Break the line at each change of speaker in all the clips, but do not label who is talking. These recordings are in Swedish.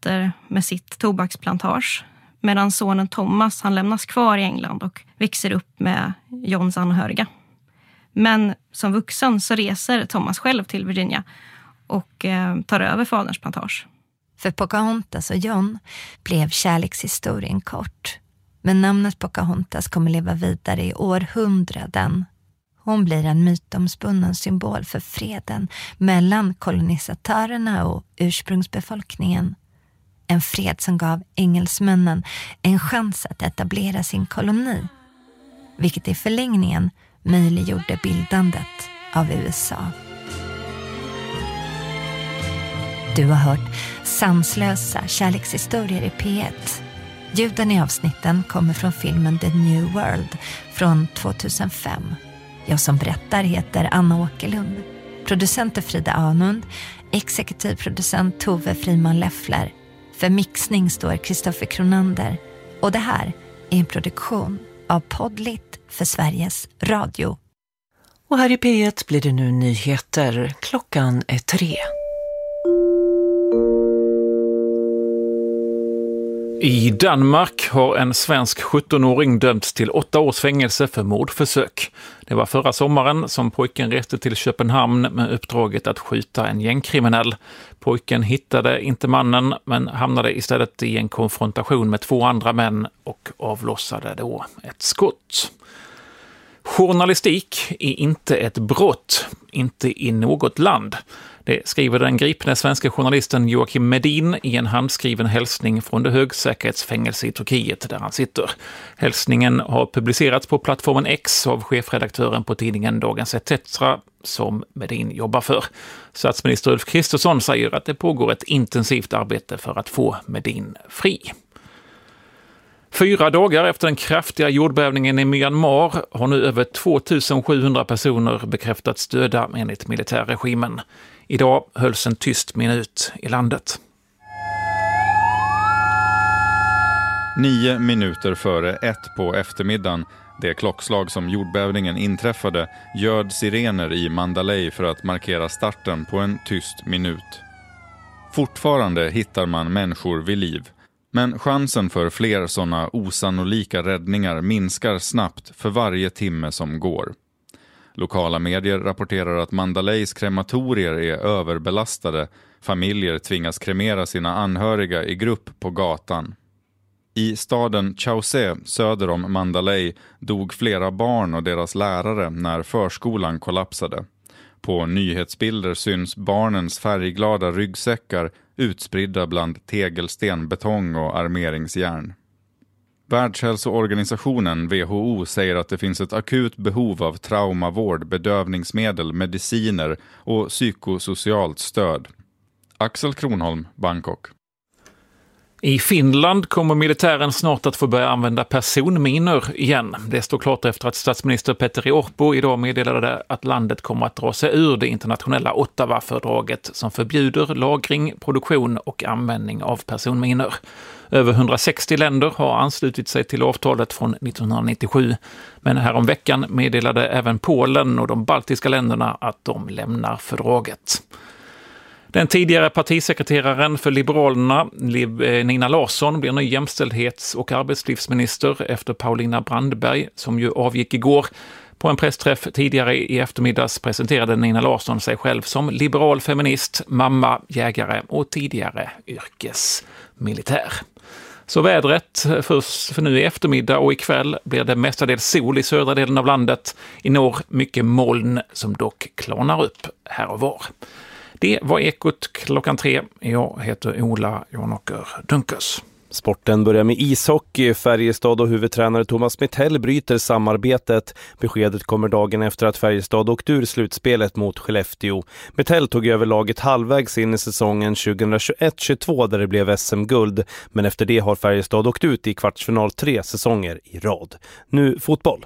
fortsätter med sitt tobaksplantage. Medan sonen Thomas, han lämnas kvar i England och växer upp med Johns anhöriga. Men som vuxen så reser Thomas själv till Virginia och tar över faderns plantage.
För Pocahontas och John blev kärlekshistorien kort. Men namnet Pocahontas kommer leva vidare i århundraden. Hon blir en mytomspunnen symbol för freden mellan kolonisatörerna och ursprungsbefolkningen. En fred som gav engelsmännen en chans att etablera sin koloni. Vilket i förlängningen möjliggjorde bildandet av USA. Du har hört sanslösa kärlekshistorier i P1. Ljuden i avsnitten kommer från filmen The New World från 2005. Jag som berättar heter Anna Åkerlund. Producent är Frida Anund. Exekutiv producent Tove Friman Leffler. För mixning står Kristoffer Kronander. Och det här är en produktion av Podlit för Sveriges Radio.
Och här i P1 blir det nu nyheter. Klockan är 3.
I Danmark har en svensk 17-åring dömts till 8 års fängelse för mordförsök. Det var förra sommaren som pojken reste till Köpenhamn med uppdraget att skjuta en gängkriminell. Pojken hittade inte mannen men hamnade istället i en konfrontation med 2 andra män och avlossade då ett skott. Journalistik är inte ett brott, inte i något land. Det skriver den gripne svenska journalisten Joakim Medin i en handskriven hälsning från det högsäkerhetsfängelse i Turkiet där han sitter. Hälsningen har publicerats på plattformen X av chefredaktören på tidningen Dagens ETC som Medin jobbar för. Statsminister Ulf Kristersson säger att det pågår ett intensivt arbete för att få Medin fri. 4 dagar efter den kraftiga jordbävningen i Myanmar har nu över 2700 personer bekräftats döda enligt militärregimen. Idag hölls en tyst minut i landet.
9 minuter före 1 på eftermiddagen, det klockslag som jordbävningen inträffade, ljöd sirener i Mandalay för att markera starten på en tyst minut. Fortfarande hittar man människor vid liv. Men chansen för fler sådana osannolika räddningar minskar snabbt för varje timme som går. Lokala medier rapporterar att Mandalays krematorier är överbelastade. Familjer tvingas kremera sina anhöriga i grupp på gatan. I staden Chause söder om Mandalay dog flera barn och deras lärare när förskolan kollapsade. På nyhetsbilder syns barnens färgglada ryggsäckar utspridda bland tegelsten, betong och armeringsjärn. Världshälsoorganisationen WHO säger att det finns ett akut behov av traumavård, bedövningsmedel, mediciner och psykosocialt stöd. Axel Kronholm, Bangkok.
I Finland kommer militären snart att få börja använda personminor igen. Det står klart efter att statsminister Petteri Orpo idag meddelade att landet kommer att dra sig ur det internationella Ottawa-fördraget som förbjuder lagring, produktion och användning av personminor. Över 160 länder har anslutit sig till avtalet från 1997. Men häromveckan meddelade även Polen och de baltiska länderna att de lämnar fördraget. Den tidigare partisekreteraren för Liberalerna, Nina Larsson, blir ny jämställdhets- och arbetslivsminister efter Paulina Brandberg, som ju avgick igår. På en pressträff tidigare i eftermiddags presenterade Nina Larsson sig själv som liberal feminist, mamma, jägare och tidigare yrkesmilitär. Så vädret för nu i eftermiddag och ikväll blir det mestadels sol i södra delen av landet. I norr mycket moln som dock klarnar upp här och var. Det var Ekot klockan 3. Jag heter Ola Janåker Dunkers.
Sporten börjar med ishockey. Färjestad och huvudtränare Thomas Mittell bryter samarbetet. Beskedet kommer dagen efter att Färjestad åkt ur slutspelet mot Skellefteå. Mittell tog över laget halvvägs in i säsongen 2021-22 där det blev SM-guld. Men efter det har Färjestad åkt ut i kvartsfinal 3 säsonger i rad. Nu fotboll.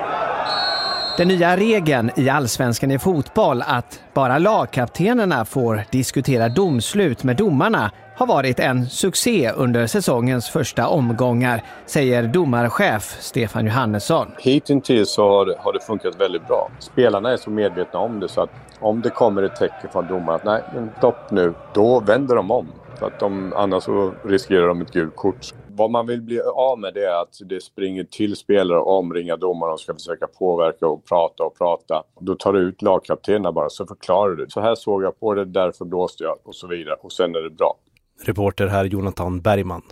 Den nya regeln i Allsvenskan i fotboll att bara lagkaptenerna får diskutera domslut med domarna har varit en succé under säsongens första omgångar, säger domarchef Stefan Johannesson.
Hittills så har det funkat väldigt bra. Spelarna är så medvetna om det så att om det kommer ett tecken från domaren att nej, men stopp nu, då vänder de om. För att annars så riskerar de ett gult kort. Vad man vill bli av med det är att det springer till spelare och omringar domare och ska försöka påverka och prata. Då tar du ut lagkaptenerna bara, så förklarar du. Så här såg jag på det, därför blåste jag och så vidare. Och sen är det bra.
Reporter här Jonathan Bergman.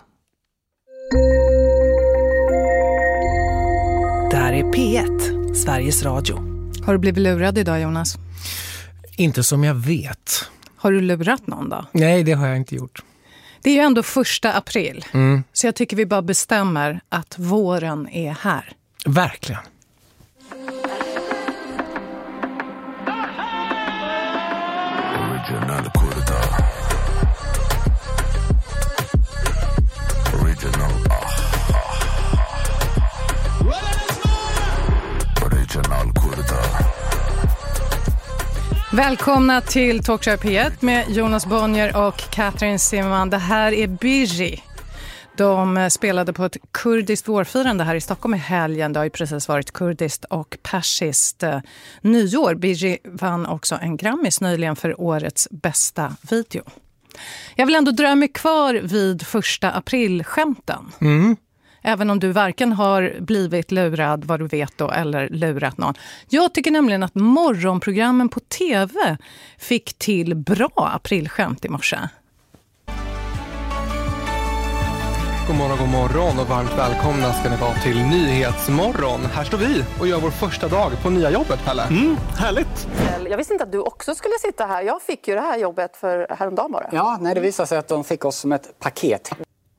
Det här är P1, Sveriges Radio.
Har du blivit lurad idag, Jonas?
Inte som jag vet.
Har du lurat någon då?
Nej, det har jag inte gjort.
Det är ju ändå 1 april. Så jag tycker vi bara bestämmer att våren är här.
Verkligen.
Välkomna till Talkshow P1 med Jonas Bonnier och Katrin Simman. Det här är Biji. De spelade på ett kurdiskt vårfirande här i Stockholm i helgen. Det har ju precis varit kurdiskt och persiskt nyår. Biji vann också en Grammis nyligen för årets bästa video. Jag vill ändå drömma mig kvar vid 1 april-skämten. Även om du varken har blivit lurad, vad du vet då, eller lurat någon. Jag tycker nämligen att morgonprogrammen på tv fick till bra aprilskämt i morse.
God morgon och varmt välkomna ska ni vara till Nyhetsmorgon. Här står vi och gör vår första dag på nya jobbet, Pelle.
Härligt. Jag visste inte att du också skulle sitta här. Jag fick ju det här jobbet för häromdagen bara.
Ja, nej, det visade sig att de fick oss som ett paket.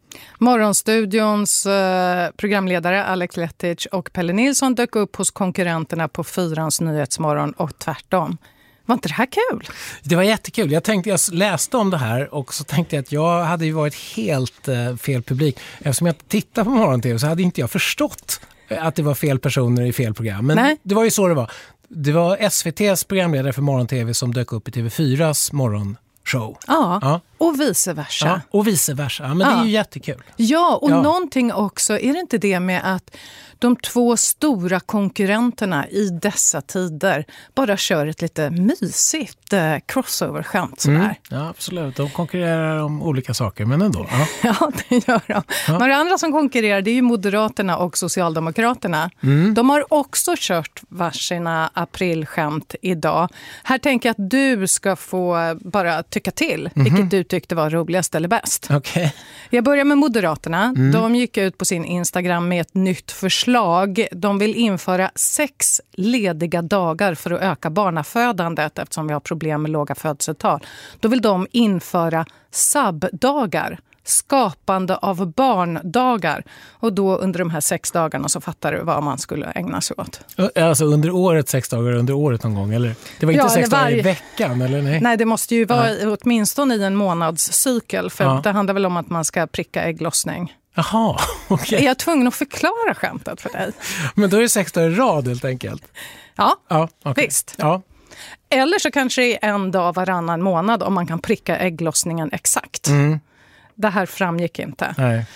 Morgonstudions programledare Alex Lettich och Pelle Nilsson dök upp hos konkurrenterna på 4:ans Nyhetsmorgon och tvärtom. Var inte det här kul?
Det var jättekul. Jag läste om det här och så tänkte jag att jag hade ju varit helt fel publik. Eftersom jag tittar på morgon-tv så hade inte jag förstått att det var fel personer i fel program. Men det var ju så det var. Det var SVT:s programledare för morgon-tv som dök upp i TV4s morgonshow.
Ja. Och vice versa.
Ja, och vice versa. Men det är ju jättekul.
Ja, och någonting också, är det inte det med att de 2 stora konkurrenterna i dessa tider bara kör ett lite mysigt crossover-skämt sådär?
Ja, absolut. De konkurrerar om olika saker, men ändå.
Ja, det gör de. Men det andra som konkurrerar, det är ju Moderaterna och Socialdemokraterna. De har också kört varsina aprilskämt idag. Här tänker jag att du ska få bara tycka till, vilket du tyckte var roligast eller bäst.
Okay.
Jag börjar med Moderaterna. De gick ut på sin Instagram med ett nytt förslag. De vill införa 6 lediga dagar för att öka barnafödandet eftersom vi har problem med låga födelsetal. Då vill de införa SAB-dagar. Skapande av barndagar. Och då under de här 6 dagarna så fattar du vad man skulle ägna sig åt.
Alltså under året 6 dagar under året någon gång? Eller? Det var inte 6 dagar i veckan? Eller nej?
Nej, det måste ju vara åtminstone i en månadscykel. För det handlar väl om att man ska pricka ägglossning.
Jaha, okej.
Är jag tvungen att förklara skämtet för dig?
Men då är det 6 dagar i rad helt enkelt?
Ja,
okay.
Visst.
Ja.
Eller så kanske det är en dag varannan månad om man kan pricka ägglossningen exakt. Det här framgick inte.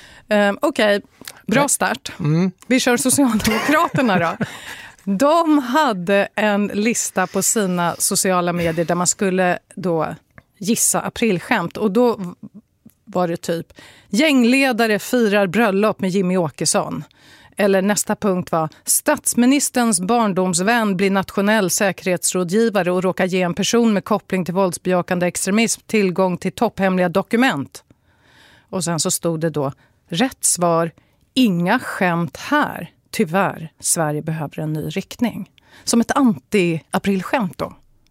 Okej, bra start. Vi kör Socialdemokraterna då. De hade en lista på sina sociala medier där man skulle då gissa aprilskämt. Och då var det typ gängledare firar bröllop med Jimmy Åkesson. Eller nästa punkt var statsministerns barndomsvän blir nationell säkerhetsrådgivare och råkar ge en person med koppling till våldsbejakande extremism tillgång till topphemliga dokument. Och sen så stod det då rätt svar, inga skämt här. Tyvärr, Sverige behöver en ny riktning. Som ett anti-aprilskämt då.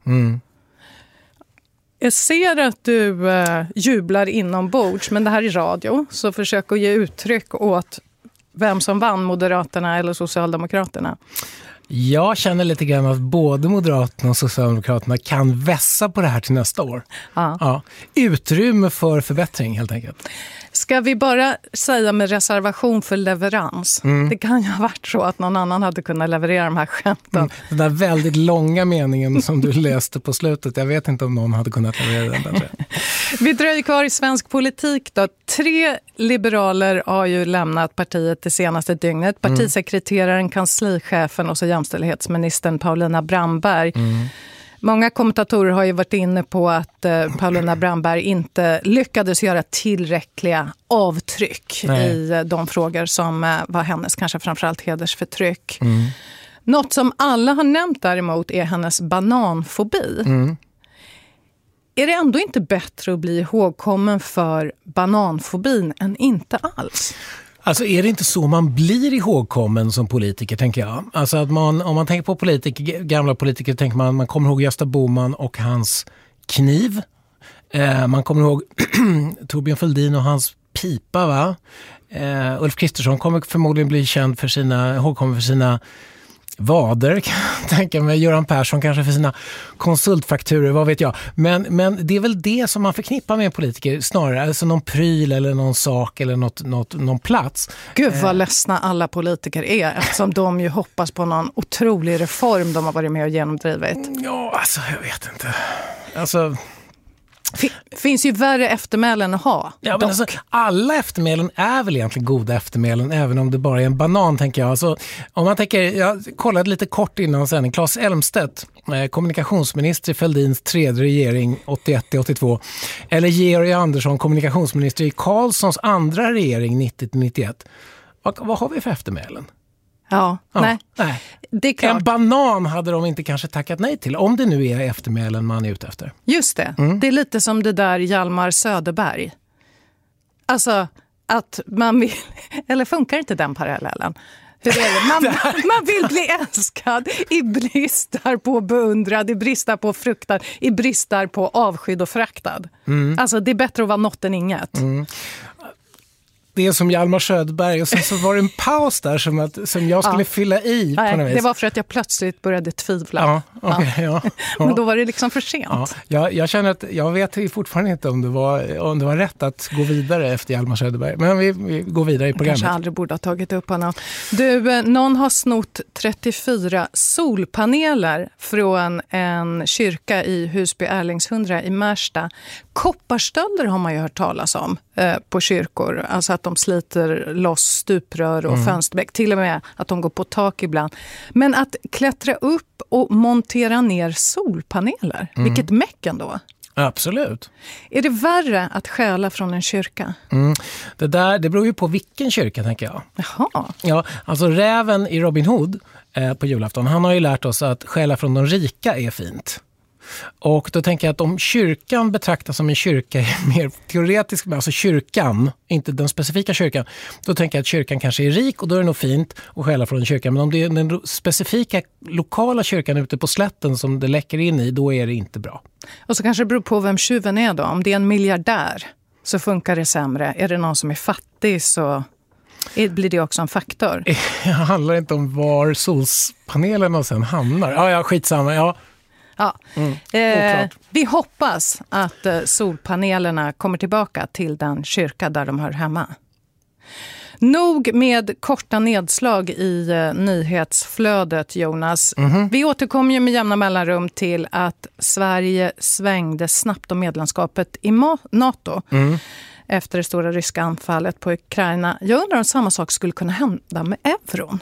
Jag ser att du jublar inombords, men det här är radio. Så försök att ge uttryck åt vem som vann, Moderaterna eller Socialdemokraterna.
Jag känner lite grann att både Moderaterna och Socialdemokraterna kan vässa på det här till nästa år. Ja. Utrymme för förbättring helt enkelt.
Ska vi bara säga med reservation för leverans? Det kan ju ha varit så att någon annan hade kunnat leverera de här skämten.
Den där väldigt långa meningen som du läste på slutet, jag vet inte om någon hade kunnat leverera den bättre.
Vi dröjer kvar i svensk politik då. 3 liberaler har ju lämnat partiet det senaste dygnet. Partisekreteraren, kanslichefen och så jämställdhetsministern Paulina Brandberg. Många kommentatorer har ju varit inne på att Paulina Brandberg inte lyckades göra tillräckliga avtryck i de frågor som var hennes, kanske framförallt hedersförtryck. Något som alla har nämnt däremot är hennes bananfobi. Är det ändå inte bättre att bli ihågkommen för bananfobin än inte alls?
Alltså är det inte så man blir ihågkommen som politiker, tänker jag? Alltså att om man tänker på politiker, gamla politiker, tänker man kommer ihåg Gösta Bohman och hans kniv. Man kommer ihåg Torbjörn Fälldin och hans pipa, va? Ulf Kristersson kommer förmodligen bli känd för ihågkommen för sina vader, kan jag tänka mig. Göran Persson kanske för sina konsultfakturer, vad vet jag. Men det är väl det som man förknippar med politiker snarare, alltså någon pryl eller någon sak eller någon plats.
Gud vad ledsna alla politiker är, eftersom de ju hoppas på någon otrolig reform de har varit med och genomdrivit.
Ja, alltså jag vet inte. Alltså...
Finns ju värre eftermälen att ha.
Ja, men alltså, alla eftermälen är väl egentligen goda eftermälen, även om det bara är en banan, tänker jag. Alltså, om man tänker, jag kollade lite kort innan sen, Claes Elmstedt, kommunikationsminister i Fälldins tredje regering 81-82, eller Georg Andersson, kommunikationsminister i Carlssons andra regering 90-91. Vad har vi för eftermälen?
Ja, nej. Det är klart.
En banan hade de inte kanske tackat nej till, om det nu är eftermälen man är ute efter.
Just det. Det är lite som det där Hjalmar Söderberg. Alltså att man vill... Eller funkar inte den parallellen? Hur är det? Man vill bli älskad i bristar på beundrad, i bristar på fruktad, i bristar på avskydd och fraktad. Alltså det är bättre att vara något än inget.
Det är som Hjalmar Söderberg, och sen så var det en paus där som jag skulle fylla i.
Nej,
på något vis.
Det var för att jag plötsligt började tvivla. Men då var det liksom för sent.
Jag känner att jag vet fortfarande inte om det var rätt att gå vidare efter Hjalmar Söderberg. Men vi går vidare i programmet.
Kanske aldrig borde ha tagit upp honom. Du, någon har snott 34 solpaneler från en kyrka i Husby Erlingshundra i Märsta. Kopparstölder har man ju hört talas om på kyrkor. Alltså att de sliter loss stuprör och fönsterbäck. Till och med att de går på tak ibland. Men att klättra upp och montera ner solpaneler. Vilket mäcken då?
Absolut.
Är det värre att stjäla från en kyrka?
Det beror ju på vilken kyrka, tänker jag.
Jaha.
Ja, alltså räven i Robin Hood på julafton, han har ju lärt oss att stjäla från de rika är fint. Och då tänker jag att om kyrkan betraktas som en kyrka är mer teoretisk, alltså kyrkan, inte den specifika kyrkan, då tänker jag att kyrkan kanske är rik och då är det nog fint att stjäla från kyrkan. Men om det är den specifika lokala kyrkan ute på slätten som det läcker in i, då är det inte bra.
Och så kanske det beror på vem tjuven är då. Om det är en miljardär så funkar det sämre. Är det någon som är fattig så blir det också en faktor.
Det handlar inte om var solpanelerna sen hamnar. Ja, skitsamma, ja.
Ja. Vi hoppas att solpanelerna kommer tillbaka till den kyrka där de hör hemma. Nog med korta nedslag i nyhetsflödet, Jonas. Vi återkommer ju med jämna mellanrum till att Sverige svängde snabbt om medlemskapet i NATO efter det stora ryska anfallet på Ukraina. Jag undrar om samma sak skulle kunna hända med euron.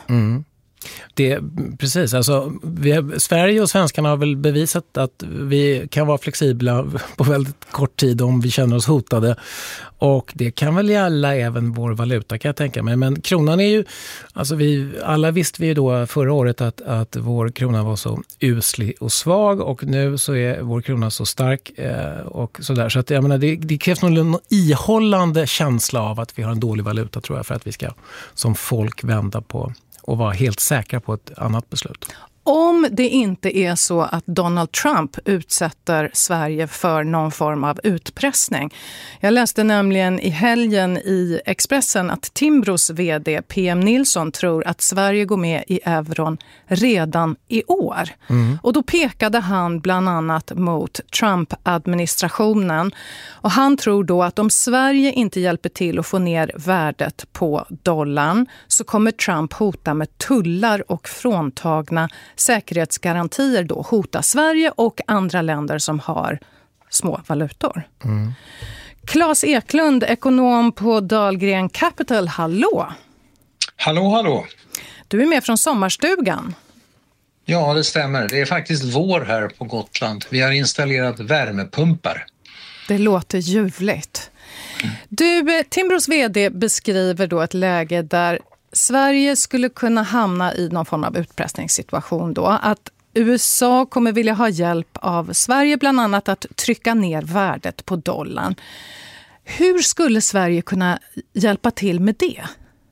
Precis, alltså Sverige och svenskarna har väl bevisat att vi kan vara flexibla på väldigt kort tid om vi känner oss hotade, och det kan väl gälla även vår valuta, kan jag tänka mig. Men kronan är ju, alltså alla visste vi ju då förra året att vår krona var så uslig och svag, och nu så är vår krona så stark och sådär, så att jag menar, det krävs någon ihållande känsla av att vi har en dålig valuta, tror jag, för att vi ska som folk vända på och vara helt säkra på ett annat beslut.
Om det inte är så att Donald Trump utsätter Sverige för någon form av utpressning. Jag läste nämligen i helgen i Expressen att Timbros vd PM Nilsson tror att Sverige går med i euron redan i år. Och då pekade han bland annat mot Trump-administrationen. Och han tror då att om Sverige inte hjälper till att få ner värdet på dollarn så kommer Trump hota med tullar och fråntagna säkerhetsgarantier då hota Sverige och andra länder som har små valutor. Claes Eklund, ekonom på Dahlgren Capital, hallå!
Hallå.
Du är med från sommarstugan.
Ja, det stämmer. Det är faktiskt vår här på Gotland. Vi har installerat värmepumpar.
Det låter ljuvligt. Du, Timbros vd beskriver då ett läge där Sverige skulle kunna hamna i någon form av utpressningssituation då. Att USA kommer vilja ha hjälp av Sverige bland annat att trycka ner värdet på dollarn. Hur skulle Sverige kunna hjälpa till med det?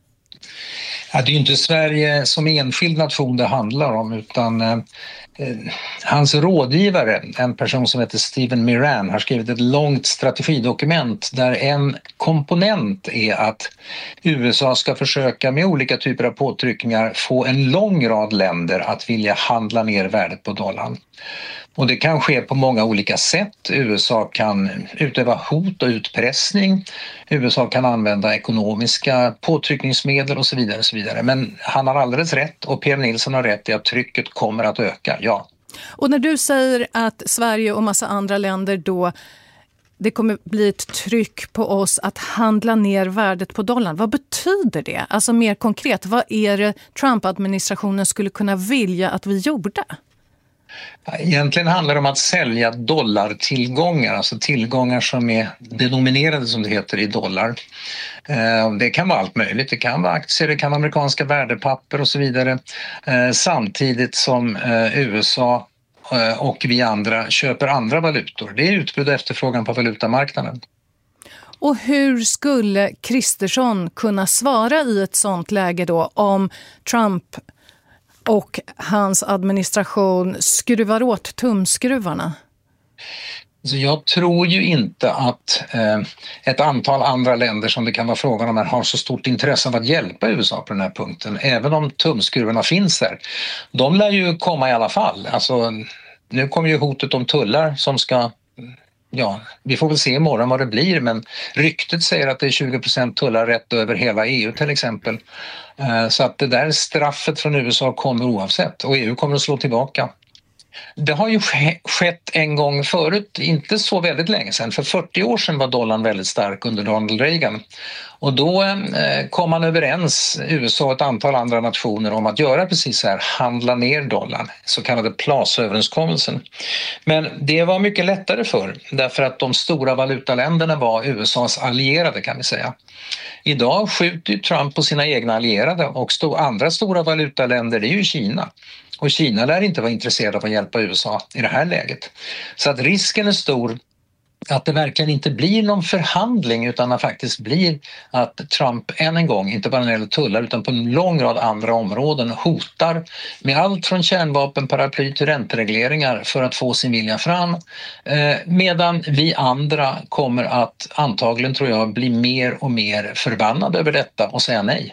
Ja, det är ju inte Sverige som enskild nation det handlar om, utan hans rådgivare, en person som heter Steven Miran, har skrivit ett långt strategidokument där en komponent är att USA ska försöka med olika typer av påtryckningar få en lång rad länder att vilja handla ner värdet på dollarn. Och det kan ske på många olika sätt. USA kan utöva hot och utpressning. USA kan använda ekonomiska påtryckningsmedel och så vidare. Och så vidare. Men han har alldeles rätt och P.M. Nilsson har rätt i att trycket kommer att öka, ja.
Och när du säger att Sverige och massa andra länder då, det kommer bli ett tryck på oss att handla ner värdet på dollarn. Vad betyder det? Alltså mer konkret, vad är det Trump-administrationen skulle kunna vilja att vi gjorde?
Egentligen handlar det om att sälja dollartillgångar, alltså tillgångar som är denominerade som det heter i dollar. Det kan vara allt möjligt, det kan vara aktier, det kan vara amerikanska värdepapper och så vidare. Samtidigt som USA och vi andra köper andra valutor. Det är utbud och efterfrågan på valutamarknaden.
Och hur skulle Kristersson kunna svara i ett sånt läge då om Trump och hans administration skruvar åt tumskruvarna?
Så jag tror ju inte att ett antal andra länder som det kan vara frågan om här har så stort intresse av att hjälpa USA på den här punkten. Även om tumskruvarna finns där. De lär ju komma i alla fall. Alltså, nu kommer ju hotet om tullar som ska... Ja, vi får väl se imorgon vad det blir, men ryktet säger att det är 20% tullar rätt över hela EU till exempel. Så att det där straffet från USA kommer oavsett och EU kommer att slå tillbaka. Det har ju skett en gång förut, inte så väldigt länge sedan. För 40 år sedan var dollarn väldigt stark under Ronald Reagan. Och då kom man överens, USA och ett antal andra nationer, om att göra precis så här, handla ner dollarn, så kallade PLAS-överenskommelsen. Men det var mycket lättare för, därför att de stora valutaländerna var USAs allierade kan vi säga. Idag skjuter Trump på sina egna allierade och andra stora valutaländer, det är ju Kina. Och Kina lär inte vara intresserad av att hjälpa USA i det här läget. Så att risken är stor att det verkligen inte blir någon förhandling utan att faktiskt blir att Trump än en gång, inte bara när det gäller tullar utan på en lång rad andra områden, hotar med allt från kärnvapenparaply till ränteregleringar för att få sin vilja fram. Medan vi andra kommer att antagligen, tror jag, bli mer och mer förbannade över detta och säga nej.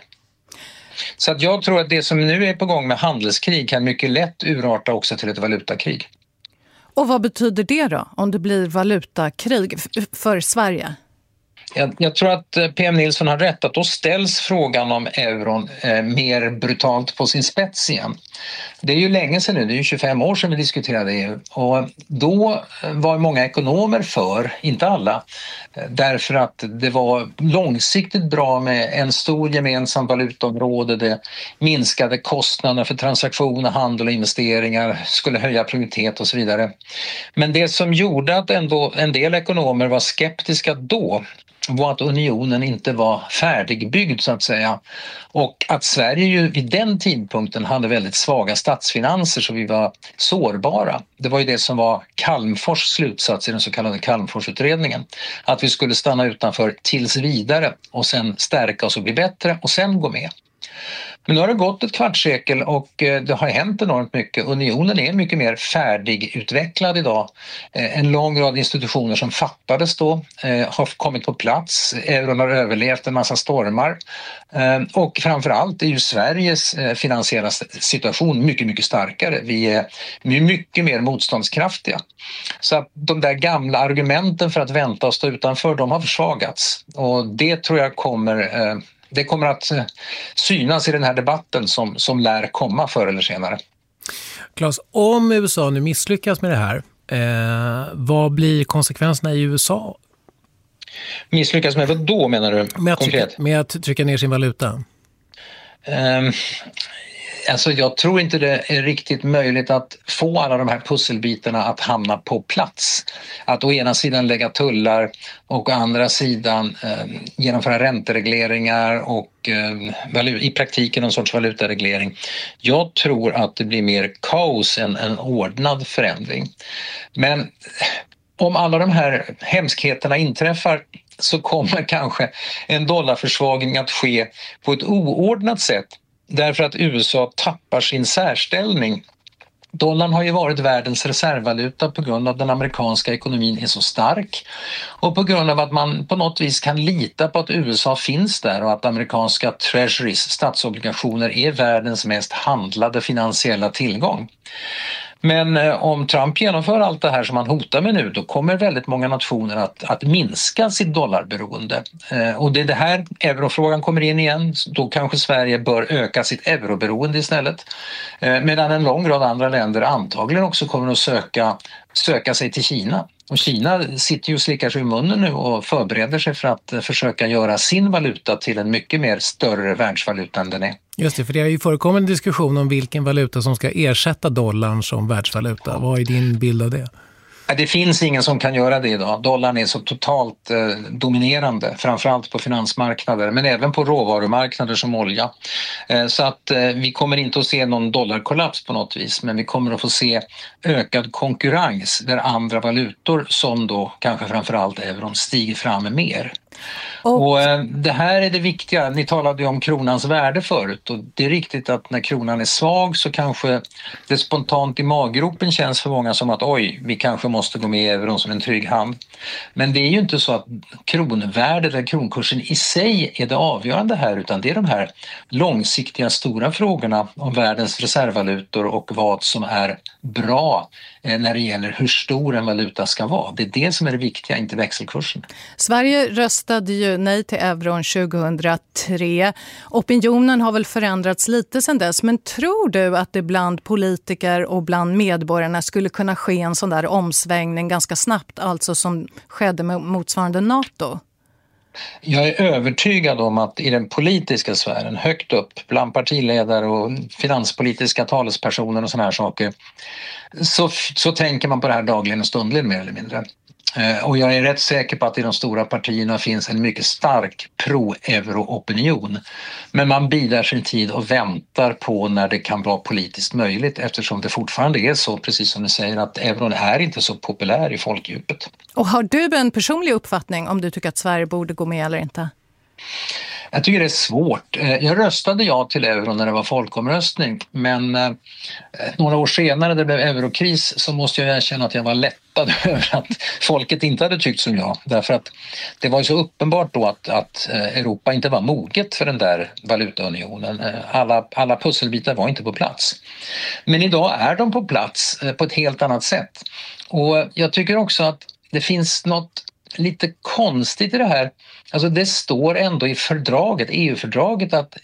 Så att jag tror att det som nu är på gång med handelskrig kan mycket lätt urarta också till ett valutakrig.
Och vad betyder det då om det blir valutakrig för Sverige?
Jag tror att P.M. Nilsson har rätt att då ställs frågan om euron mer brutalt på sin spets igen. Det är ju länge sedan nu, det är ju 25 år sedan vi diskuterade EU och då var många ekonomer för, inte alla, därför att det var långsiktigt bra med en stor gemensam valutaområde, det minskade kostnaderna för transaktioner, handel och investeringar, skulle höja produktivitet och så vidare. Men det som gjorde att ändå en del ekonomer var skeptiska då var att unionen inte var färdigbyggd så att säga och att Sverige ju vid den tidpunkten hade väldigt svaga statsfinanser så vi var sårbara. Det var ju det som var Calmfors slutsats i den så kallade Calmforsutredningen. Att vi skulle stanna utanför tills vidare och sen stärka oss och bli bättre och sen gå med. Men nu har det gått ett kvartssekel och det har hänt enormt mycket. Unionen är mycket mer färdigutvecklad idag. En lång rad institutioner som fattades då har kommit på plats. Euron har överlevt en massa stormar. Och framförallt är ju Sveriges finansiella situation mycket, mycket starkare. Vi är mycket mer motståndskraftiga. Så att de där gamla argumenten för att vänta och stå utanför, de har försvagats. Och det tror jag kommer att synas i den här debatten som lär komma förr eller senare.
Claes, om USA nu misslyckas med det här, vad blir konsekvenserna i USA?
Misslyckas med vad då menar du?
Med att trycka ner sin valuta?
Alltså jag tror inte det är riktigt möjligt att få alla de här pusselbitarna att hamna på plats. Att å ena sidan lägga tullar och å andra sidan genomföra ränteregleringar och i praktiken en sorts valutareglering. Jag tror att det blir mer kaos än en ordnad förändring. Men om alla de här hemskheterna inträffar så kommer kanske en dollarförsvagning att ske på ett oordnat sätt. Därför att USA tappar sin särställning. Dollarn har ju varit världens reservvaluta på grund av att den amerikanska ekonomin är så stark. Och på grund av att man på något vis kan lita på att USA finns där och att amerikanska treasuries, statsobligationer, är världens mest handlade finansiella tillgång. Men om Trump genomför allt det här som han hotar med nu, då kommer väldigt många nationer att minska sitt dollarberoende. Och det är det här eurofrågan kommer in igen. Då kanske Sverige bör öka sitt euroberoende istället. Medan en lång rad andra länder antagligen också kommer att söka sig till Kina. Och Kina sitter ju och slickar sig i munnen nu och förbereder sig för att försöka göra sin valuta till en mycket mer större världsvaluta än den är.
Just det, för det har ju förekommit en diskussion om vilken valuta som ska ersätta dollarn som världsvaluta. Vad är din bild av det?
Det finns ingen som kan göra det idag. Dollarn är så totalt dominerande, framförallt på finansmarknader men även på råvarumarknader som olja. Så att vi kommer inte att se någon dollarkollaps på något vis, men vi kommer att få se ökad konkurrens där andra valutor som då kanske framförallt euron stiger fram mer. Och det här är det viktiga. Ni talade ju om kronans värde förut och det är riktigt att när kronan är svag så kanske det spontant i maggropen känns för många som att oj, vi kanske måste gå med i euron som en trygg hand. Men det är ju inte så att kronvärdet eller kronkursen i sig är det avgörande här, utan det är de här långsiktiga stora frågorna om världens reservvalutor och vad som är bra när det gäller hur stor en valuta ska vara. Det är det som är det viktiga, inte växelkursen.
Sverige röstade ju nej till euron 2003. Opinionen har väl förändrats lite sedan dess, men tror du att det bland politiker och bland medborgarna skulle kunna ske en sån där omsvängning ganska snabbt, alltså som skedde med motsvarande NATO?
Jag är övertygad om att i den politiska sfären, högt upp bland partiledare och finanspolitiska talespersoner och såna här saker, så tänker man på det här dagligen och stundligen mer eller mindre. Och jag är rätt säker på att i de stora partierna finns en mycket stark pro-euro-opinion. Men man bidar sin tid och väntar på när det kan vara politiskt möjligt, eftersom det fortfarande är så, precis som ni säger, att euron är inte så populär i folkdjupet.
Och har du en personlig uppfattning om du tycker att Sverige borde gå med eller inte?
Jag tycker det är svårt. Jag röstade ja till euron när det var folkomröstning, men några år senare när det blev eurokris så måste jag erkänna att jag var lättad över att folket inte hade tyckt som jag. Därför att det var ju så uppenbart då att Europa inte var moget för den där valutaunionen. Alla pusselbitar var inte på plats. Men idag är de på plats på ett helt annat sätt. Och jag tycker också att det finns något lite konstigt i det här. Alltså det står ändå i fördraget, EU-fördraget, att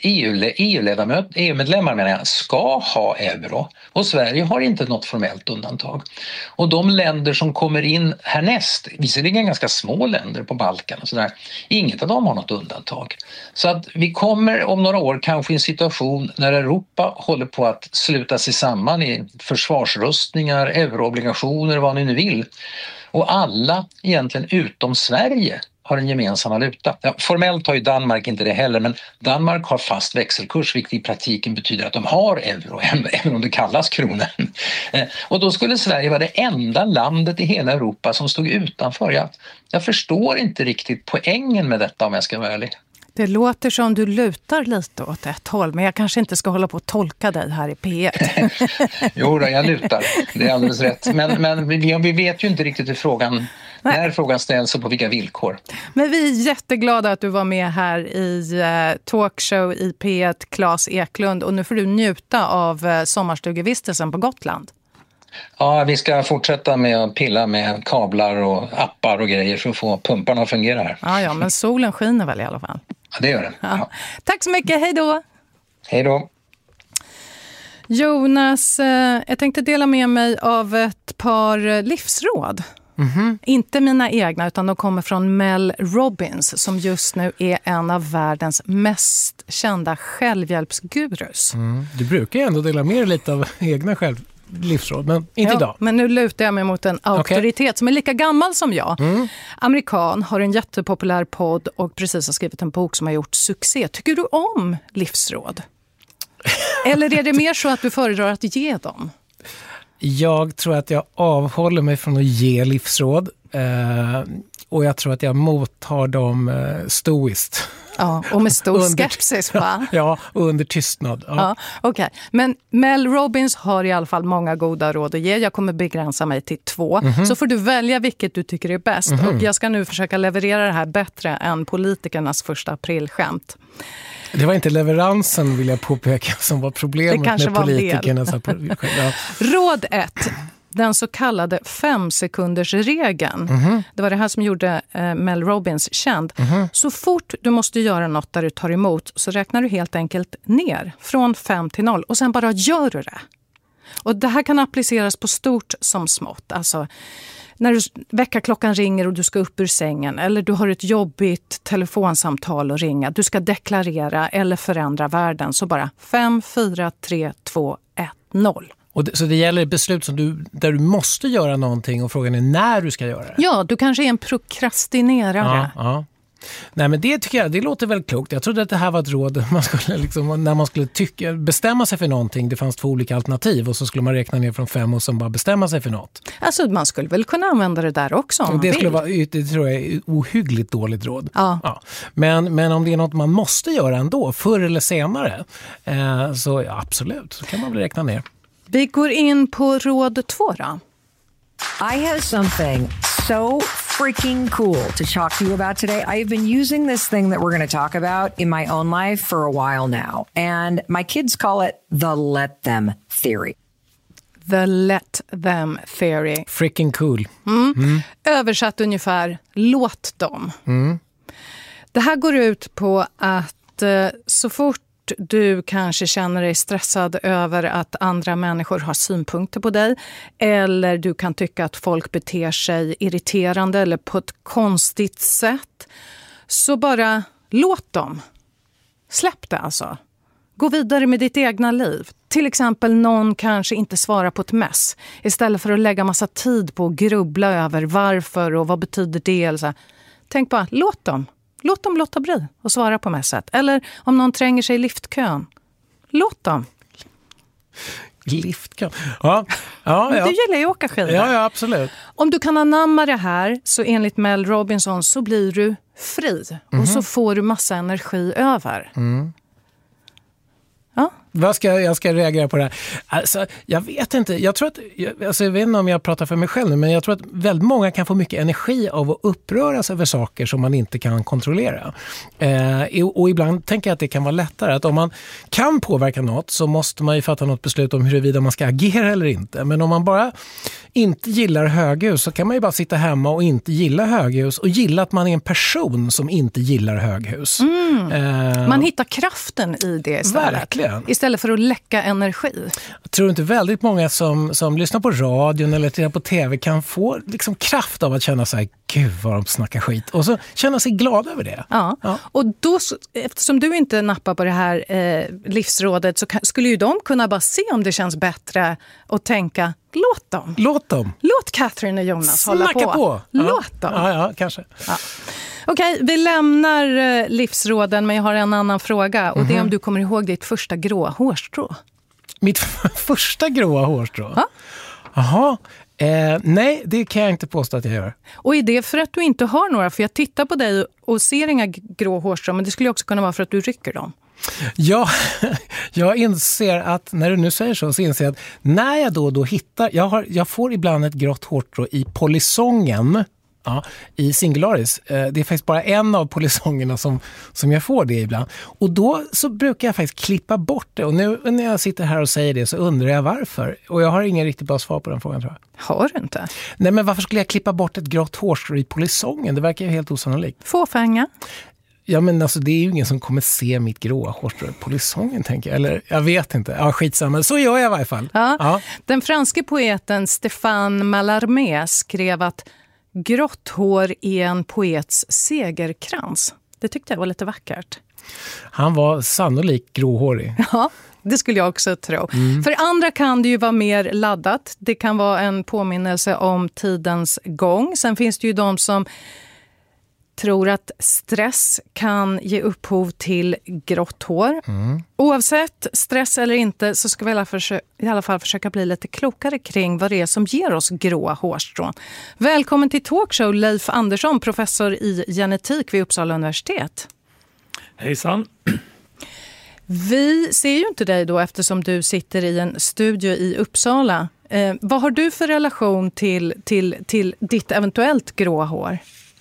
EU-medlemmar ska ha euro och Sverige har inte något formellt undantag. Och de länder som kommer in härnäst, visserligen ganska små länder på Balkan och sådär, inget av dem har något undantag. Så att vi kommer om några år kanske i en situation när Europa håller på att sluta sig samman i försvarsrustningar, euroobligationer, vad ni nu vill. Och alla egentligen utom Sverige har en gemensam valuta. Ja, formellt har ju Danmark inte det heller, men Danmark har fast växelkurs, vilket i praktiken betyder att de har euro, även om det kallas kronor. Och då skulle Sverige vara det enda landet i hela Europa som stod utanför. Jag förstår inte riktigt poängen med detta, om jag ska vara ärlig.
Det låter som du lutar lite åt ett håll, men jag kanske inte ska hålla på att tolka dig här i P1.
Jo då, jag lutar. Det är alldeles rätt. Men vi vet ju inte riktigt när frågan ställs och på vilka villkor.
Men vi är jätteglada att du var med här i talkshow i P1, Claes Eklund. Och nu får du njuta av sommarstugevistelsen på Gotland.
Ja, vi ska fortsätta med att pilla med kablar och appar och grejer för att få pumparna att fungera här.
Ja, men solen skiner väl i alla fall.
Ja, det gör den. Ja.
Tack så mycket, hej då!
Hej då!
Jonas, jag tänkte dela med mig av ett par livsråd Inte mina egna, utan de kommer från Mel Robbins som just nu är en av världens mest kända självhjälpsgurus.
Du brukar ju ändå dela med dig lite av egna livsråd, men inte idag.
Men nu lutar jag mig mot en auktoritet som är lika gammal som jag. Amerikan, har en jättepopulär podd och precis har skrivit en bok som har gjort succé. Tycker du om livsråd? Eller är det mer så att du föredrar att ge dem?
Jag tror att jag avhåller mig från att ge livsråd och jag tror att jag mottar dem stoiskt.
Ja, och med stor skepsis, va?
Ja, och under tystnad. Ja.
Okej. Men Mel Robbins har i alla fall många goda råd att ge. Jag kommer begränsa mig till 2. Så får du välja vilket du tycker är bäst. Och jag ska nu försöka leverera det här bättre än politikernas 1 aprilskämt.
Det var inte leveransen, vill jag påpeka, som var problemet med politikerna.
Råd 1. Den så kallade 5-sekundersregeln. Det var det här som gjorde Mel Robbins känd. Så fort du måste göra något där du tar emot så räknar du helt enkelt ner från 5 till 0 och sen bara gör du det. Och det här kan appliceras på stort som smått. Alltså när väckarklockan ringer och du ska upp ur sängen, eller du har ett jobbigt telefonsamtal att ringa, du ska deklarera eller förändra världen, så bara 5, 4, 3, 2, 1, 0.
Så det gäller beslut där du måste göra någonting och frågan är när du ska göra det?
Ja, du kanske är en prokrastinerare.
Ja. Nej, men det tycker jag, det låter väl klokt. Jag trodde att det här var ett råd man skulle när man skulle bestämma sig för någonting. Det fanns 2 olika alternativ och så skulle man räkna ner från 5 och sen bara bestämma sig för något.
Alltså man skulle väl kunna använda det där också om
det tror jag är ett ohyggligt dåligt råd.
Ja.
Men om det är något man måste göra ändå, förr eller senare, så ja, absolut, så kan man väl räkna ner.
Vi går in på råd 2 då.
I have something so freaking cool to talk to you about today. I've been using this thing that we're going to talk about in my own life for a while now. And my kids call it the let them theory.
The let them theory.
Freaking cool.
Översatt ungefär, låt dem. Det här går ut på att så fort du kanske känner dig stressad över att andra människor har synpunkter på dig, eller du kan tycka att folk beter sig irriterande eller på ett konstigt sätt, så bara låt dem. Släpp det alltså. Gå vidare med ditt egna liv. Till exempel någon kanske inte svarar på ett mess. Istället för att lägga massa tid på att grubbla över varför och vad betyder det. Alltså, tänk bara, låt dem. Låt dem låta bli och svara på mässet. Eller om någon tränger sig i liftkön. Låt dem.
Liftkön?
Ja. Du gillar ju att åka skidor.
Ja, absolut.
Om du kan anamma det här, så enligt Mel Robinson, så blir du fri. Och så får du massa energi över. Ja.
Jag ska reagera på det här. Alltså, jag vet inte. Jag tror att, jag vet inte om jag pratar för mig själv nu, men jag tror att väldigt många kan få mycket energi av att uppröras över saker som man inte kan kontrollera. Och ibland tänker jag att det kan vara lättare. Att om man kan påverka något så måste man ju fatta något beslut om huruvida man ska agera eller inte. Men om man bara inte gillar höghus så kan man ju bara sitta hemma och inte gilla höghus och gilla att man är en person som inte gillar höghus.
Man hittar kraften i det istället.
Verkligen.
Istället för att läcka energi.
Jag tror inte väldigt många som lyssnar på radion eller tittar på tv kan få liksom kraft av att känna sig, gud vad de snackar skit. Och så känna sig glad över det.
Ja. Och då, eftersom du inte nappar på det här livsrådet, så skulle ju de kunna bara se om det känns bättre och tänka, låt dem. Låt Catherine och Jonas hålla på. Låt dem.
Ja, kanske.
Ja. Okej, vi lämnar livsråden, men jag har en annan fråga. Och det är om du kommer ihåg ditt första gråa hårstrå.
Mitt första gråa hårstrå?
Ja.
Jaha. Nej, det kan jag inte påstå att jag gör.
Och är det för att du inte har några? För jag tittar på dig och ser inga grå hårstrån, men det skulle också kunna vara för att du rycker dem.
Ja, jag inser att när du nu säger så inser jag att när jag då hittar, jag får ibland ett grått hårstrå i polisongen. Ja, i singularis. Det är faktiskt bara en av polisongerna som jag får det ibland. Och då så brukar jag faktiskt klippa bort det. Och nu när jag sitter här och säger det så undrar jag varför. Och jag har ingen riktigt bra svar på den frågan, tror jag.
Har du inte?
Nej, men varför skulle jag klippa bort ett grått hårstrå i polisongen? Det verkar ju helt osannolikt.
Fåfänga.
Ja, men alltså det är ju ingen som kommer se mitt gråa hårstrå i polisongen, tänker jag. Eller jag vet inte. Ja, skitsamma. Så gör jag i varje fall.
Ja. Den franske poeten Stéphane Mallarmé skrev att grått hår är en poets segerkrans. Det tyckte jag var lite vackert.
Han var sannolikt gråhårig.
Ja, det skulle jag också tro. För andra kan det ju vara mer laddat. Det kan vara en påminnelse om tidens gång. Sen finns det ju de som tror att stress kan ge upphov till grått hår. Oavsett stress eller inte så ska vi i alla fall försöka bli lite klokare kring vad det är som ger oss gråa hårstrån. Välkommen till Talkshow Leif Andersson, professor i genetik vid Uppsala universitet.
Hejsan.
Vi ser ju inte dig då eftersom du sitter i en studio i Uppsala. Vad har du för relation till ditt eventuellt gråa hår?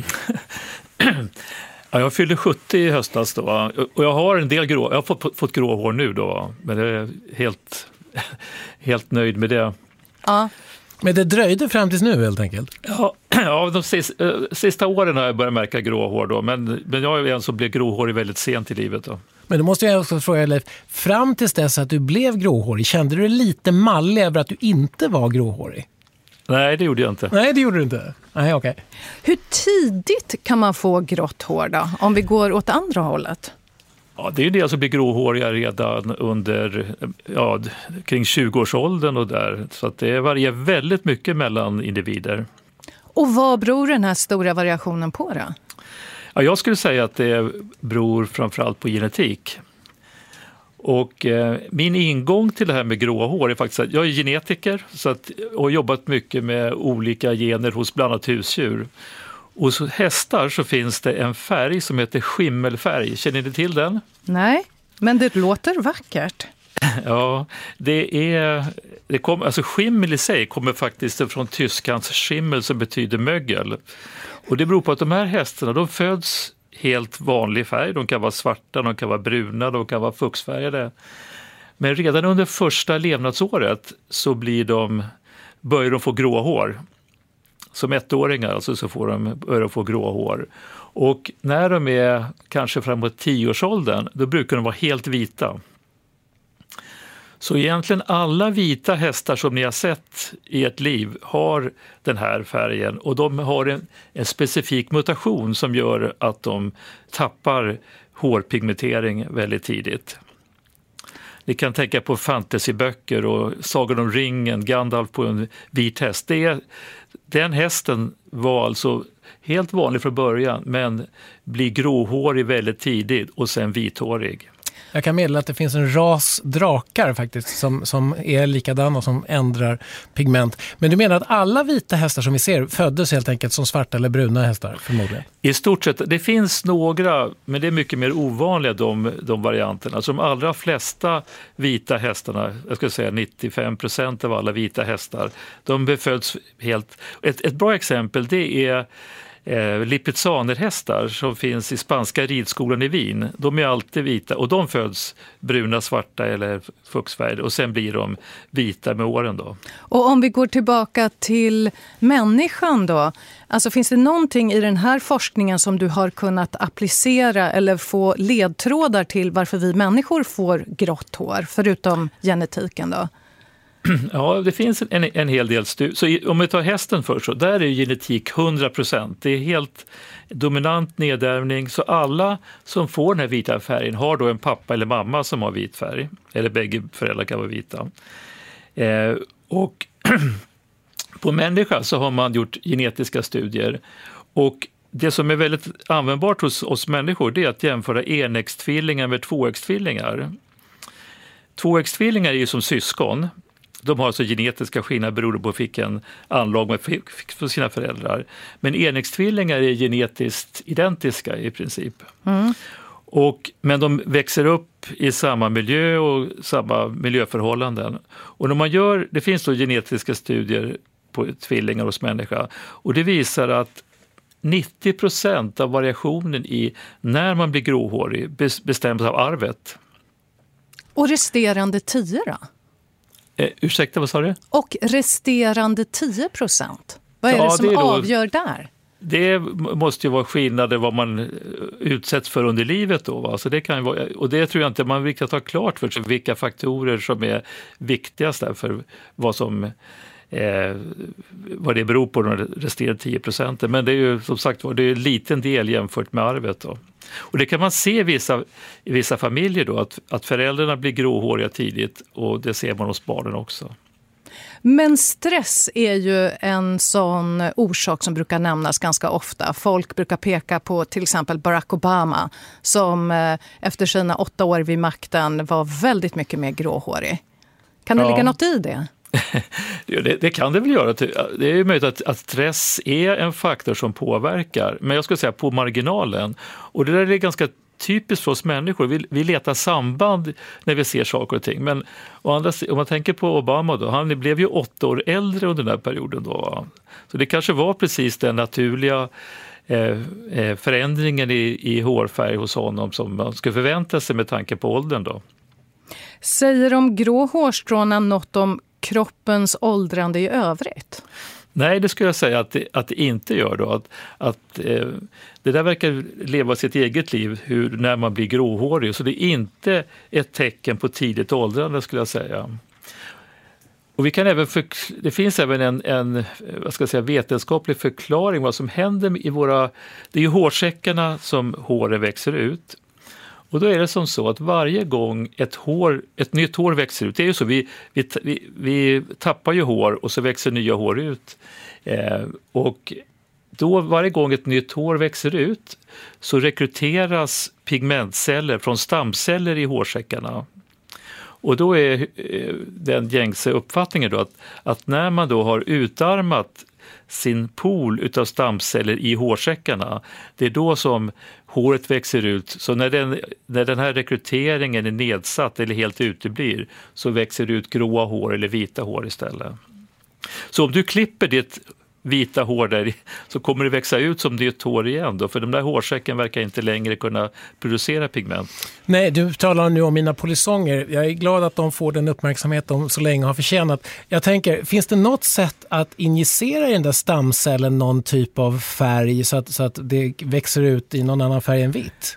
Ja, jag fyllde 70 i höstas då, och jag har en del jag har fått grå hår nu då, men jag är helt nöjd med det.
Ja.
Men det dröjde fram tills nu helt enkelt?
Ja, de sista åren har jag börjat märka grå hår då, men jag är en som blev gråhårig väldigt sent i livet då.
Men då måste jag också fråga Leif, fram tills dess att du blev gråhårig, kände du dig lite mallig över att du inte var gråhårig?
Nej, det gjorde jag inte.
Nej, det gjorde du inte? Nej, okej.
Hur tidigt kan man få grått hår då, om vi går åt andra hållet?
Ja, det är ju det som blir gråhåriga redan under kring 20-årsåldern och där. Så att det varierar väldigt mycket mellan individer.
Och vad beror den här stora variationen på då?
Ja, jag skulle säga att det beror framförallt på genetik. Och min ingång till det här med gråa hår är faktiskt att jag är genetiker och har jobbat mycket med olika gener hos bland annat husdjur. Och hos hästar så finns det en färg som heter skimmelfärg. Känner ni till den?
Nej, men det låter vackert.
Ja, alltså skimmel i sig kommer faktiskt från tyskans schimmel som betyder mögel. Och det beror på att de här hästarna, de föds helt vanlig färg. De kan vara svarta, de kan vara bruna, de kan vara fuxfärgade. Men redan under första levnadsåret så börjar de få grå hår. Som 1-åringar alltså så börjar de få grå hår. Och när de är kanske framåt 10-årsåldern, då brukar de vara helt vita. Så egentligen alla vita hästar som ni har sett i ett liv har den här färgen, och de har en specifik mutation som gör att de tappar hårpigmentering väldigt tidigt. Ni kan tänka på fantasyböcker och Sagan om ringen, Gandalf på en vit häst. Den hästen var alltså helt vanlig från början, men blir gråhårig väldigt tidigt och sen vithårig.
Jag kan meddela att det finns en ras drakar faktiskt som är likadana och som ändrar pigment. Men du menar att alla vita hästar som vi ser föddes helt enkelt som svarta eller bruna hästar förmodligen?
I stort sett. Det finns några, men det är mycket mer ovanliga de varianterna. Alltså de allra flesta vita hästarna, jag skulle säga 95% av alla vita hästar, de beföds helt... Ett bra exempel det är lipizzanerhästar som finns i spanska ridskolan i Wien. De är alltid vita och de föds bruna, svarta eller fuxfärgade och sen blir de vita med åren då.
Och om vi går tillbaka till människan då, alltså finns det någonting i den här forskningen som du har kunnat applicera eller få ledtrådar till varför vi människor får grått hår förutom genetiken då?
Ja, det finns en hel del studier. Så om vi tar hästen först, så där är genetik 100%. Det är helt dominant nedärvning. Så alla som får den här vita färgen har då en pappa eller mamma som har vit färg. Eller bägge föräldrar kan vara vita. Och på människa så har man gjort genetiska studier. Och det som är väldigt användbart hos oss människor det är att jämföra enäggstvillingar med tvåäggstvillingar. Tvåäggstvillingar är ju som syskon. De har alltså genetiska skillnader beroende på vilken anlag man fick för sina föräldrar. Men enäggstvillingar är genetiskt identiska i princip. Mm. Men de växer upp i samma miljö och samma miljöförhållanden. Och när man det finns då genetiska studier på tvillingar hos människa. Och det visar att 90% av variationen i när man blir gråhårig bestäms av arvet.
Och resterande 10 då?
Ursäkta, vad sa du?
Och resterande 10%? Vad är det som avgör där?
Det måste ju vara skillnader vad man utsätts för under livet då. Va? Så det kan ju vara, och det tror jag inte man riktigt har klart för sig vilka faktorer som är viktigast där för vad som vad det beror på de resterande 10%. Men det är ju som sagt det är en liten del jämfört med arvet då. Och det kan man se i vissa familjer då, att föräldrarna blir gråhåriga tidigt, och det ser man hos barnen också.
Men stress är ju en sån orsak som brukar nämnas ganska ofta. Folk brukar peka på till exempel Barack Obama som efter sina 8 år vid makten var väldigt mycket mer gråhårig. Kan det ligga något i det?
Det kan det väl göra. Det är ju möjligt att stress är en faktor som påverkar, men jag skulle säga på marginalen. Och det där är ganska typiskt för oss människor. Vi letar samband när vi ser saker och ting. Men om man tänker på Obama då, han blev ju 8 år äldre under den här perioden då. Så det kanske var precis den naturliga förändringen i hårfärg hos honom som man skulle förvänta sig med tanke på åldern då.
Säger de grå hårstråna något om kroppens åldrande i övrigt?
Nej, det skulle jag säga att det inte gör då. Att det där verkar leva sitt eget liv när man blir gråhårig. Så det är inte ett tecken på tidigt åldrande, skulle jag säga. Och vi kan även det finns även en vetenskaplig förklaring vad som händer i våra... Det är ju hårsäckarna som håret växer ut. Och då är det som så att varje gång ett nytt hår växer ut, det är ju så, vi tappar ju hår och så växer nya hår ut. Och då varje gång ett nytt hår växer ut så rekryteras pigmentceller från stamceller i hårsäckarna. Och då är den gängse uppfattningen då att när man då har utarmat sin pool utav stamceller i hårsäckarna, det är då som håret växer ut. Så när den här rekryteringen är nedsatt eller helt uteblir, så växer det ut gråa hår eller vita hår istället. Så om du klipper ditt vita hår där, så kommer det växa ut som ditt hår igen då, för de där hårsäcken verkar inte längre kunna producera pigment.
Nej, du talar nu om mina polisonger. Jag är glad att de får den uppmärksamhet de så länge har förtjänat. Jag tänker, finns det något sätt att injicera i den där stamcellen någon typ av färg så att det växer ut i någon annan färg än vitt?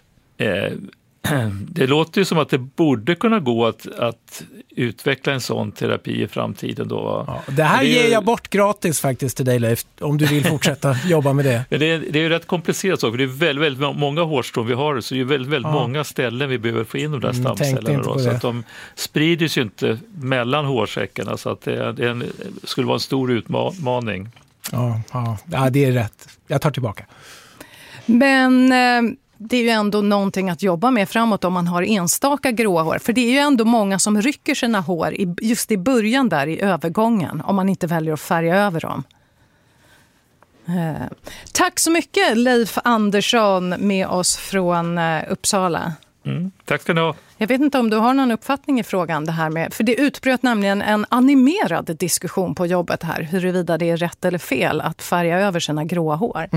Det låter ju som att det borde kunna gå att utveckla en sån terapi i framtiden då.
Ja, det här ger jag bort gratis faktiskt till dig, Leif, om du vill fortsätta jobba med det.
Men det är ju rätt komplicerat saker. Det är väldigt många hårstrån vi har, så det är väldigt många ställen vi behöver få in de där stamcellerna då, så att de sprider sig inte mellan hårsäckarna, så att det skulle vara en stor utmaning.
Ja, det är rätt. Jag tar tillbaka.
Men det är ju ändå någonting att jobba med framåt om man har enstaka gråa hår. För det är ju ändå många som rycker sina hår just i början där i övergången, om man inte väljer att färga över dem. Tack så mycket Leif Andersson med oss från Uppsala.
Tack ska ni ha.
Jag vet inte om du har någon uppfattning i frågan det här med, för det utbröt nämligen en animerad diskussion på jobbet här, huruvida det är rätt eller fel att färga över sina gråa hår.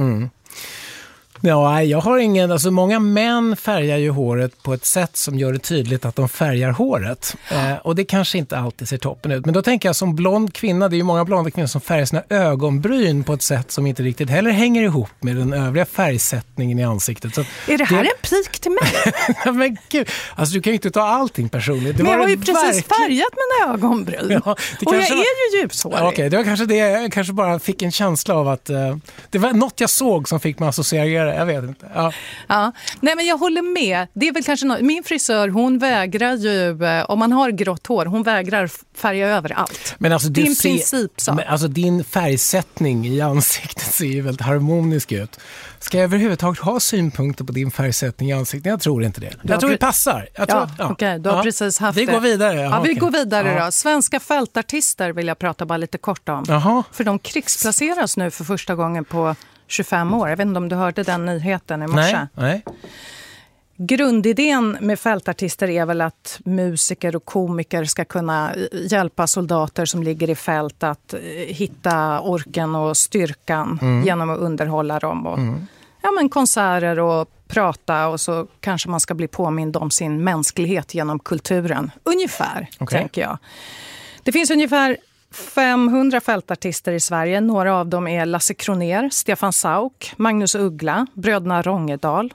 Ja, jag har ingen, alltså många män färgar ju håret på ett sätt som gör det tydligt att de färgar håret. Och det kanske inte alltid ser toppen ut. Men då tänker jag som blond kvinna, det är ju många blonda kvinnor som färgar sina ögonbryn på ett sätt som inte riktigt heller hänger ihop med den övriga färgsättningen i ansiktet. Så
är det här en pik till mig?
Men gud, alltså du kan ju inte ta allting personligt.
Men jag har ju precis färgat mina ögonbryn. Ja, och jag är ju ljushårig.
Ja, okej, det var kanske det. Jag kanske bara fick en känsla av att det var något jag såg som fick mig associera. Jag vet inte.
Ja. Nej, men jag håller med. Det är väl kanske något. Min frisör, hon vägrar ju, om man har grått hår, hon vägrar färga över allt.
Men alltså,
din princip så.
Alltså din färgsättning i ansiktet ser ju väldigt harmonisk ut. Ska jag överhuvudtaget ha synpunkter på din färgsättning i ansiktet? Jag tror inte det. Jag tror det passar.
Okej, du har precis haft
vi
det.
Går vidare.
Vi går vidare då. Svenska fältartister vill jag prata bara lite kort om. För de krigsplaceras nu för första gången på 25 år. Jag vet inte om du hörde den nyheten i morse.
Nej.
Grundidén med fältartister är väl att musiker och komiker ska kunna hjälpa soldater som ligger i fält att hitta orken och styrkan genom att underhålla dem. Och, konserter och prata, och så kanske man ska bli påmind om sin mänsklighet genom kulturen. Ungefär, tänker jag. Det finns ungefär 500 fältartister i Sverige. Några av dem är Lasse Kronér, Stefan Sauk, Magnus Uggla, bröderna Rångedal.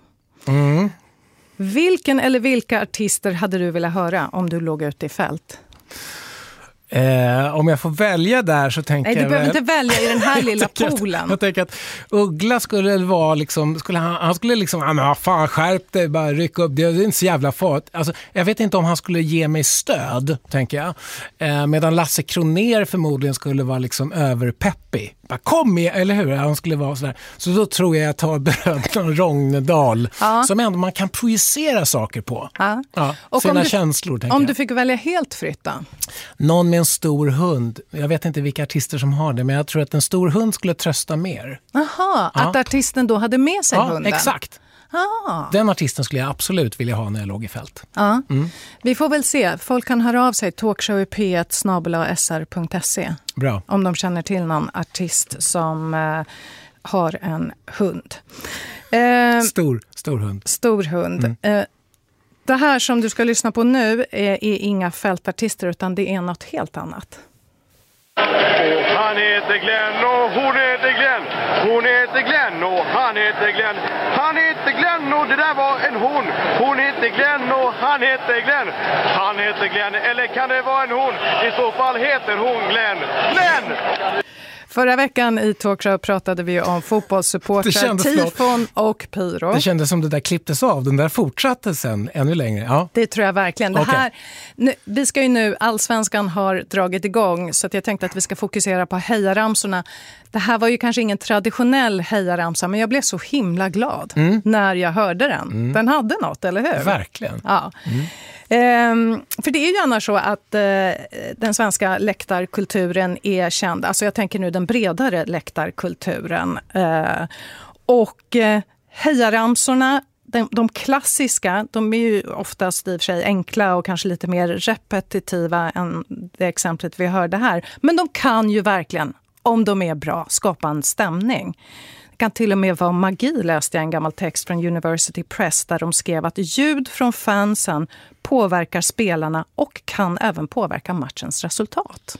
Vilken eller vilka artister hade du velat höra om du låg ute i fält?
Om jag får välja där så tänker jag...
Nej, du behöver inte välja i den här lilla poolen.
Jag tänker att Uggla skulle vara liksom... Han skulle liksom, ja men fan skärp dig, bara rycka upp. Det är inte så jävla farligt. Alltså, jag vet inte om han skulle ge mig stöd, tänker jag. Medan Lasse Kronér förmodligen skulle vara liksom överpeppig. Bara kom med, eller hur? Han skulle vara sådär. Så då tror jag tar bröderna Rognedal. Ja. Som ändå man kan projicera saker på. Ja. Ja, och sina känslor, tänker jag.
Om du fick välja helt fritt då?
Någon med en stor hund. Jag vet inte vilka artister som har det, men jag tror att en stor hund skulle trösta mer.
Jaha, att artisten då hade med sig hunden?
Ja, exakt. Den artisten skulle jag absolut vilja ha när jag låg i fält.
Ja. Vi får väl se. Folk kan höra av sig talkshow.p1@sr.se.
Bra.
Om de känner till någon artist som har en hund.
Stor hund.
Stor hund. Det här som du ska lyssna på nu är inga fältartister, utan det är något helt annat.
Han heter Glenn och hon heter Glenn. Hon heter Glenn och han heter Glenn. Han heter Glenn och det där var en hon. Hon heter Glenn och han heter Glenn. Han heter Glenn, eller kan det vara en hon? I så fall heter hon Glenn. Glenn!
Förra veckan i Talkshow pratade vi om fotbollssupportrar, Tifon och Pyro.
Det kändes som det där klipptes av. Den där fortsatte sen ännu längre. Ja.
Det tror jag verkligen. Det här, vi ska ju nu, Allsvenskan har dragit igång, så att jag tänkte att vi ska fokusera på hejaramsorna. Det här var ju kanske ingen traditionell hejaramsa, men jag blev så himla glad när jag hörde den. Den hade något, eller hur?
Verkligen.
Ja. För det är ju annars så att den svenska läktarkulturen är känd. Alltså jag tänker nu den bredare läktarkulturen. Och hejaramsorna, de klassiska, de är ju oftast i och för sig enkla och kanske lite mer repetitiva än det exemplet vi hörde här. Men de kan ju verkligen, om de är bra, skapa en stämning. Det kan till och med vara magi, läste jag en gammal text från University Press där de skrev att ljud från fansen påverkar spelarna och kan även påverka matchens resultat.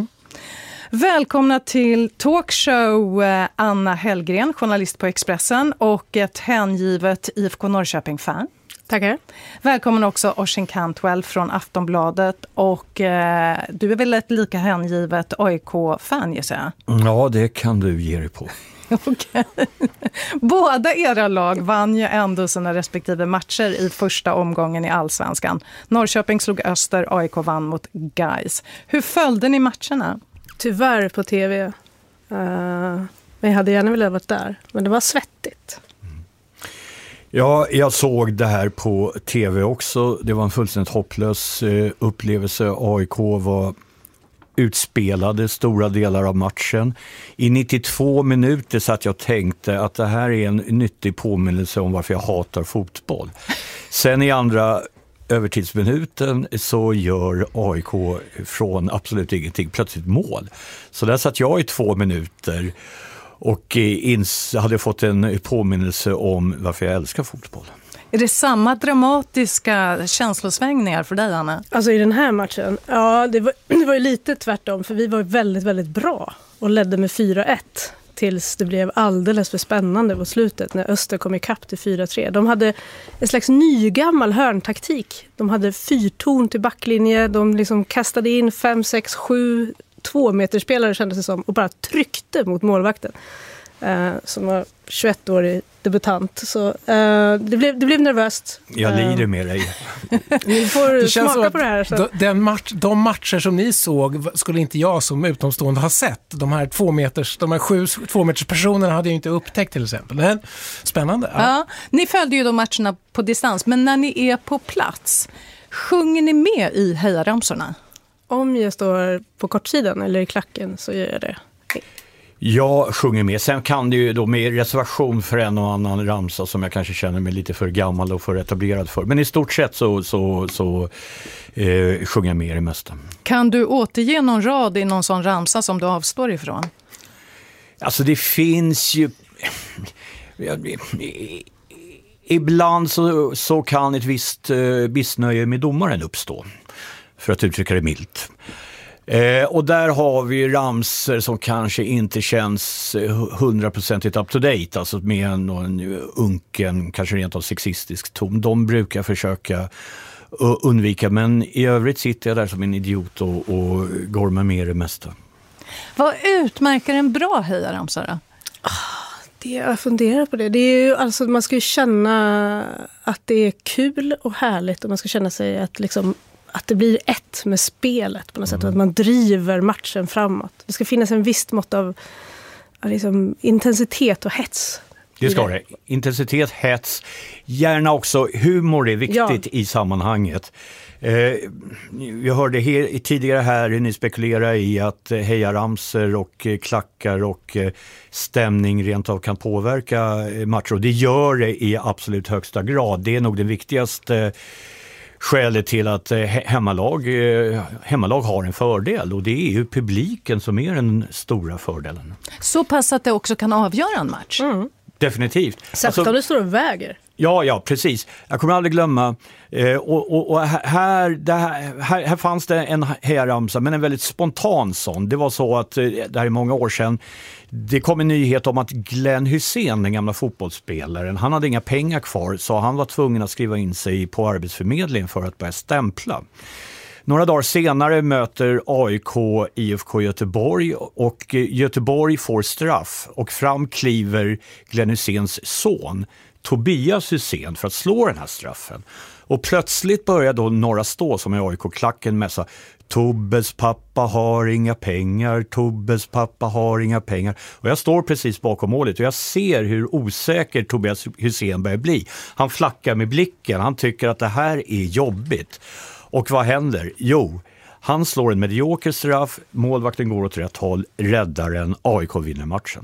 Välkomna till Talkshow, Anna Hellgren, journalist på Expressen och ett hängivet IFK Norrköping-fan.
Tackar.
Välkommen också Oisin Cantwell från Aftonbladet, och du är väl ett lika hängivet AIK-fan, gissar jag?
Ja, det kan du ge dig på.
Okay. Båda era lag vann ju ändå sina respektive matcher i första omgången i Allsvenskan. Norrköping slog Öster, AIK vann mot Gais. Hur följde ni matcherna?
Tyvärr på tv. Men jag hade gärna velat vara där. Men det var svettigt.
Ja, jag såg det här på tv också. Det var en fullständigt hopplös upplevelse. AIK var utspelade stora delar av matchen. I 92 minuter så att jag tänkte att det här är en nyttig påminnelse om varför jag hatar fotboll. Sen i andra övertidsminuten så gör AIK från absolut ingenting plötsligt mål. Så där satt jag i 2 minuter och hade fått en påminnelse om varför jag älskar fotboll.
Är det samma dramatiska känslosvängningar för dig, Anna?
Alltså i den här matchen, ja det var ju lite tvärtom, för vi var väldigt, väldigt bra och ledde med 4-1 tills det blev alldeles för spännande på slutet när Öster kom ikapp till 4-3. De hade en slags nygammal hörntaktik. De hade 4-torn till backlinje, de liksom kastade in 5, 6, 7 2-meterspelare kändes det som och bara tryckte mot målvakten. Som var 21-årig debutant. Så det blev nervöst.
Jag lider med dig.
Ni får smaka på det här. Så.
De matcher som ni såg skulle inte jag som utomstående ha sett. De här 7 2-meters personerna hade jag inte upptäckt till exempel. Men spännande.
Ja, ni följde ju de matcherna på distans, men när ni är på plats, sjunger ni med i hejaramsorna?
Om jag står på kortsidan eller i klacken så gör jag det.
Jag sjunger med. Sen kan det ju då med reservation för en och annan ramsa som jag kanske känner mig lite för gammal och för etablerad för. Men i stort sett så sjunger jag med i det mesta.
Kan du återge någon rad i någon sån ramsa som du avstår ifrån?
Alltså det finns ju... Ibland så kan ett visst missnöje med domaren uppstå. För att uttrycka det milt. Och där har vi ramser som kanske inte känns 100% up to date, alltså med en unken, kanske rent av sexistisk ton. De brukar försöka undvika. Men i övrigt sitter jag där som en idiot och gormar med det mesta.
Vad utmärker en bra hejaramsa då?
Jag funderar på det. Det är ju, alltså, man ska ju känna att det är kul och härligt och man ska känna sig att, liksom, att det blir ett med spelet på något sätt och att man driver matchen framåt. Det ska finnas en viss mått av liksom, intensitet och hets.
Det ska det. Intensitet, hets, gärna också humor är viktigt i sammanhanget. Jag hörde tidigare här hur ni spekulerar i att hejaramser och klackar och stämning rent av kan påverka matcher. Och det gör det i absolut högsta grad. Det är nog det viktigaste skälet till att hemmalag har en fördel. Och det är ju publiken som är den stora fördelen.
Så pass att det också kan avgöra en match?
Definitivt.
Särskilt om det står och väger.
Ja, precis. Jag kommer aldrig glömma. Och här fanns det en hejaramsa, men en väldigt spontan sån. Det var så att det här är många år sedan. Det kom en nyhet om att Glenn Hysén, den gamla fotbollsspelaren, han hade inga pengar kvar så han var tvungen att skriva in sig på Arbetsförmedlingen för att börja stämpla. Några dagar senare möter AIK IFK Göteborg och Göteborg får straff och fram kliver Glenn Hyséns son Tobias Hysén för att slå den här straffen. Och plötsligt börjar då Norra Stå som är AIK-klacken mässa Tobbes pappa har inga pengar, Tobbes pappa har inga pengar. Och jag står precis bakom målet och jag ser hur osäker Tobias Hysén börjar bli. Han flackar med blicken, han tycker att det här är jobbigt. Och vad händer? Jo, han slår en medioker straff, målvakten går åt rätt håll, räddaren, AIK vinner matchen.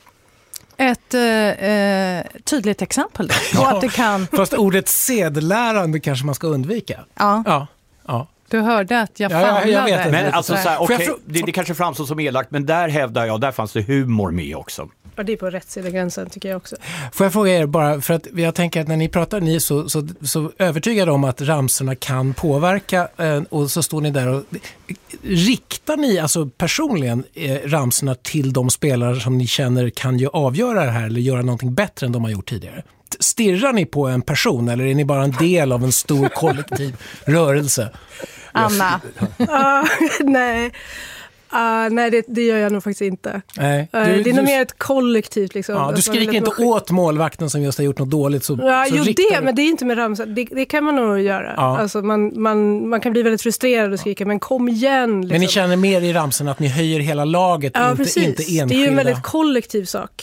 Ett tydligt exempel då. Och att det kan...
Fast ordet sedelärande kanske man ska undvika.
Ja. Du hörde att jag famlade.
Jag vet. Men alltså, så här, okay, det kanske framstår som elakt, men där hävdar jag, där fanns det humor med också.
Ja, det är på rätt sida gränsen tycker jag också.
Får jag fråga er bara, för att jag tänker att när ni pratar, ni är så övertygade om att ramsorna kan påverka och så står ni där och riktar ni alltså personligen ramsorna till de spelare som ni känner kan ju avgöra det här eller göra någonting bättre än de har gjort tidigare? Stirrar ni på en person eller är ni bara en del av en stor kollektiv rörelse?
Anna?
Nej. Nej, det gör jag nog faktiskt inte.
Nej,
det är nog mer ett kollektivt. Liksom.
Ja, du skriker inte åt målvakten som just har gjort något dåligt. Så
men det är inte med ramsa. Det kan man nog göra. Ja. Alltså, man kan bli väldigt frustrerad och skrika, men kom igen. Liksom.
Men ni känner mer i ramsen att ni höjer hela laget, inte enskilda.
Det är ju en väldigt kollektiv sak.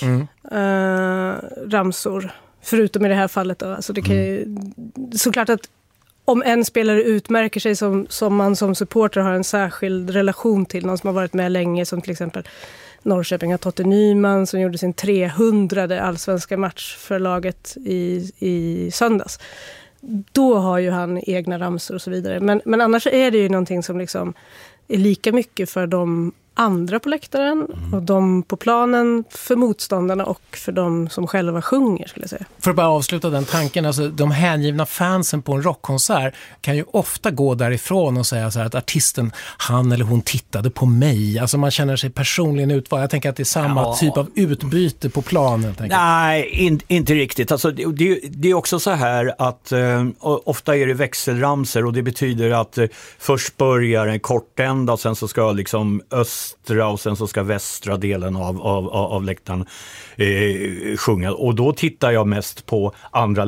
Ramsor. Förutom i det här fallet. Då. Alltså, det kan ju, såklart att om en spelare utmärker sig som man som supporter har en särskild relation till, någon som har varit med länge, som till exempel Norrköping har Totte Nyman som gjorde sin 300:e allsvenska match för laget i söndags. Då har ju han egna ramsor och så vidare. Men annars är det ju någonting som liksom är lika mycket för de andra på läktaren och de på planen, för motståndarna och för de som själva sjunger, skulle jag säga.
För att bara avsluta den tanken, alltså de hängivna fansen på en rockkonsert kan ju ofta gå därifrån och säga så här att artisten, han eller hon tittade på mig. Alltså man känner sig personligen utvald. Jag tänker att det är samma typ av utbyte på planen.
Nej, inte riktigt. Alltså, det är också så här att ofta är det växelramser och det betyder att först börjar en kortända och sen så ska liksom östra och sen så ska västra delen av läktaren sjunga. Och då tittar jag mest på andra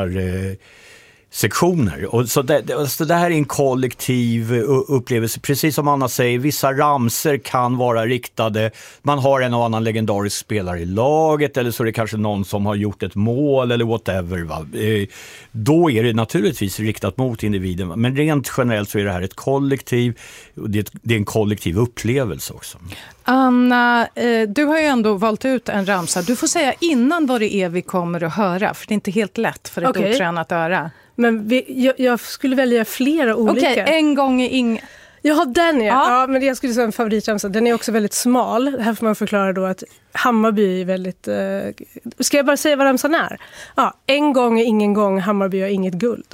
läktarsektioner. Och så det här är en kollektiv upplevelse. Precis som Anna säger, vissa ramser kan vara riktade. Man har en och annan legendarisk spelare i laget eller så är det kanske någon som har gjort ett mål eller whatever. Va? Då är det naturligtvis riktat mot individen. Men rent generellt så är det här ett kollektiv. Det är en kollektiv upplevelse också.
Anna, du har ju ändå valt ut en ramsa. Du får säga innan vad det är vi kommer att höra. För det är inte helt lätt för ett otränat öra.
Men jag skulle välja flera olika.
Okej, en gång är ingen...
Jaha, den är. Ja, men jag skulle säga en favoritramsa. Den är också väldigt smal. Här får man förklara då att Hammarby är väldigt... Ska jag bara säga vad ramsan är? Ja, en gång är ingen gång, Hammarby har inget guld.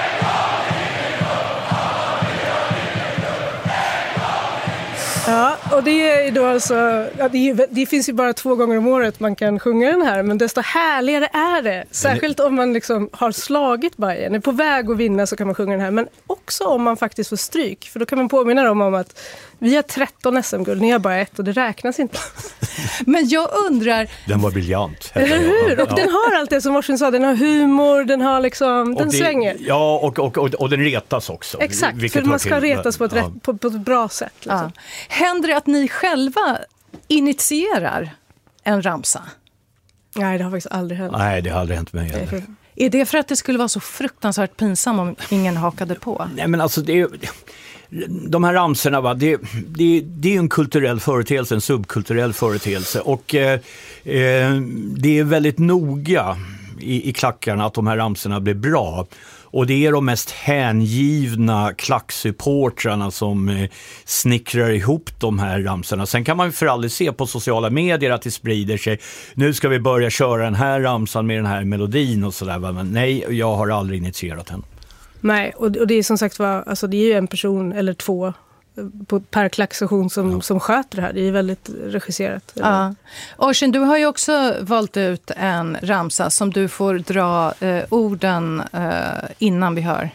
Ja, Och det är då alltså, ja, det finns ju bara 2 gånger om året man kan sjunga den här, men desto härligare är det. Särskilt om man liksom har slagit Bayern, är på väg att vinna, så kan man sjunga den här. Men också om man faktiskt får stryk, för då kan man påminna dem om att vi har 13 SM-guld, ni har bara 1 och det räknas inte.
Men jag undrar...
Den var briljant.
Eller hur? Och den har allt det som Morsin sa, den har humor, den har liksom, den svänger.
Ja, och den retas också.
Exakt, för man ska retas på ett bra sätt. Liksom.
Ja. Händer det att ni själva initierar en ramsa?
Nej, det har faktiskt aldrig hänt.
Nej, det har aldrig hänt mig heller.
Är det för att det skulle vara så fruktansvärt pinsamt om ingen hakade på?
Nej, men alltså de här ramsorna, va, det är en kulturell företeelse, en subkulturell företeelse, och det är väldigt noga i klackarna att de här ramsorna blir bra. Och det är de mest hängivna klacksupportrarna som snickrar ihop de här ramsorna. Sen kan man för aldrig se på sociala medier att det sprider sig. Nu ska vi börja köra den här ramsan med den här melodin och sådär. Men nej, jag har aldrig initierat den.
Nej, och det är som sagt alltså det är ju en person eller 2 per klackstation som sköter det här. Det är väldigt regisserat.
Ja. Orsin, du har ju också valt ut en ramsa som du får dra orden innan vi hör.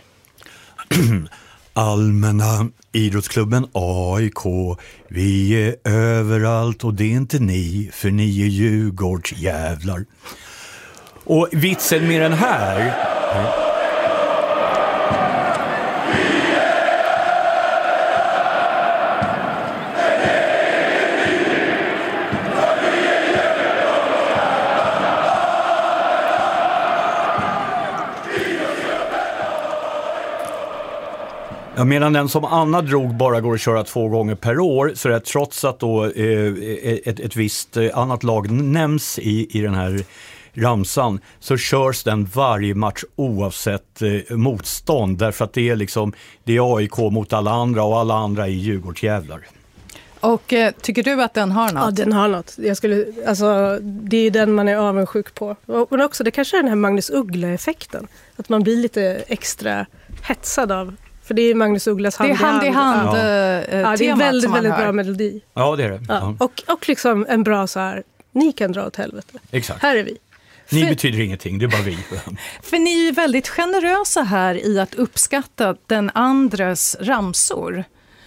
Allmänna idrottsklubben AIK, vi är överallt och det är inte ni, för ni är Djurgårdsjävlar. Och vitsen med den här... Ja, medan den som Anna drog bara går att köra 2 gånger per år, så är det trots att då ett visst annat lag nämns i den här ramsan, så körs den varje match oavsett motstånd, därför att det är AIK mot alla andra och alla andra är Djurgårdsjävlar.
Och tycker du att den har något?
Ja, den har något. Det är den man är avundsjuk på. Men också, det kanske är den här Magnus Uggla-effekten. Att man blir lite extra hetsad av. För det är Magnus Ugglas hand i hand.
Det är hand
det är väldigt, väldigt bra melodi.
Ja, det är det.
Ja. Och liksom en bra så här, ni kan dra åt helvete.
Exakt.
Här är vi.
Ni betyder ingenting, det är bara vi.
För ni är väldigt generösa här i att uppskatta den andres ramsor.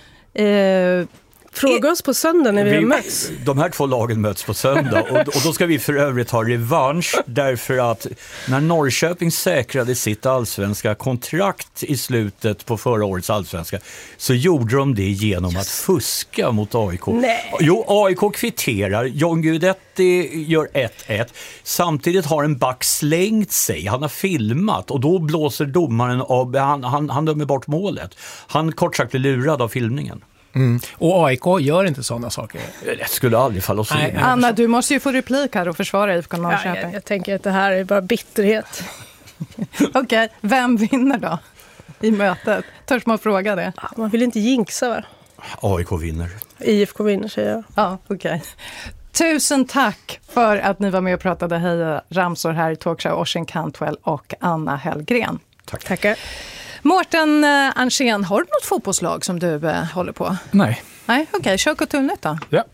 Fråga oss på söndag när vi har möts.
De här 2 lagen möts på söndag och då ska vi för övrigt ha revansch, därför att när Norrköping säkrade sitt allsvenska kontrakt i slutet på förra årets allsvenska, så gjorde de det genom att fuska mot AIK.
Nej.
Jo, AIK kvitterar, John Guidetti gör 1-1. Samtidigt har en back slängt sig, han har filmat, och då blåser domaren av, han dömer bort målet. Han kort sagt är lurad av filmningen.
Mm. Och AIK gör inte sådana saker.
Det skulle aldrig falla oss in.
Anna, du måste ju få replik här och försvara IFK Norrköping.
Jag tänker att det här är bara bitterhet.
Okej, vem vinner då i mötet? Törs man fråga det?
Man vill inte jinxa, va?
AIK vinner.
IFK vinner, säger jag.
Ja, okej. Tusen tack för att ni var med och pratade Heja Ramsor här i Talkshow, Orsin Cantwell och Anna Hellgren.
Tack.
Tackar.
Mårten Arntzen, har du något fotbollslag som du håller på?
Nej.
Nej, okej. Kör Kulturnytt då.
Ja.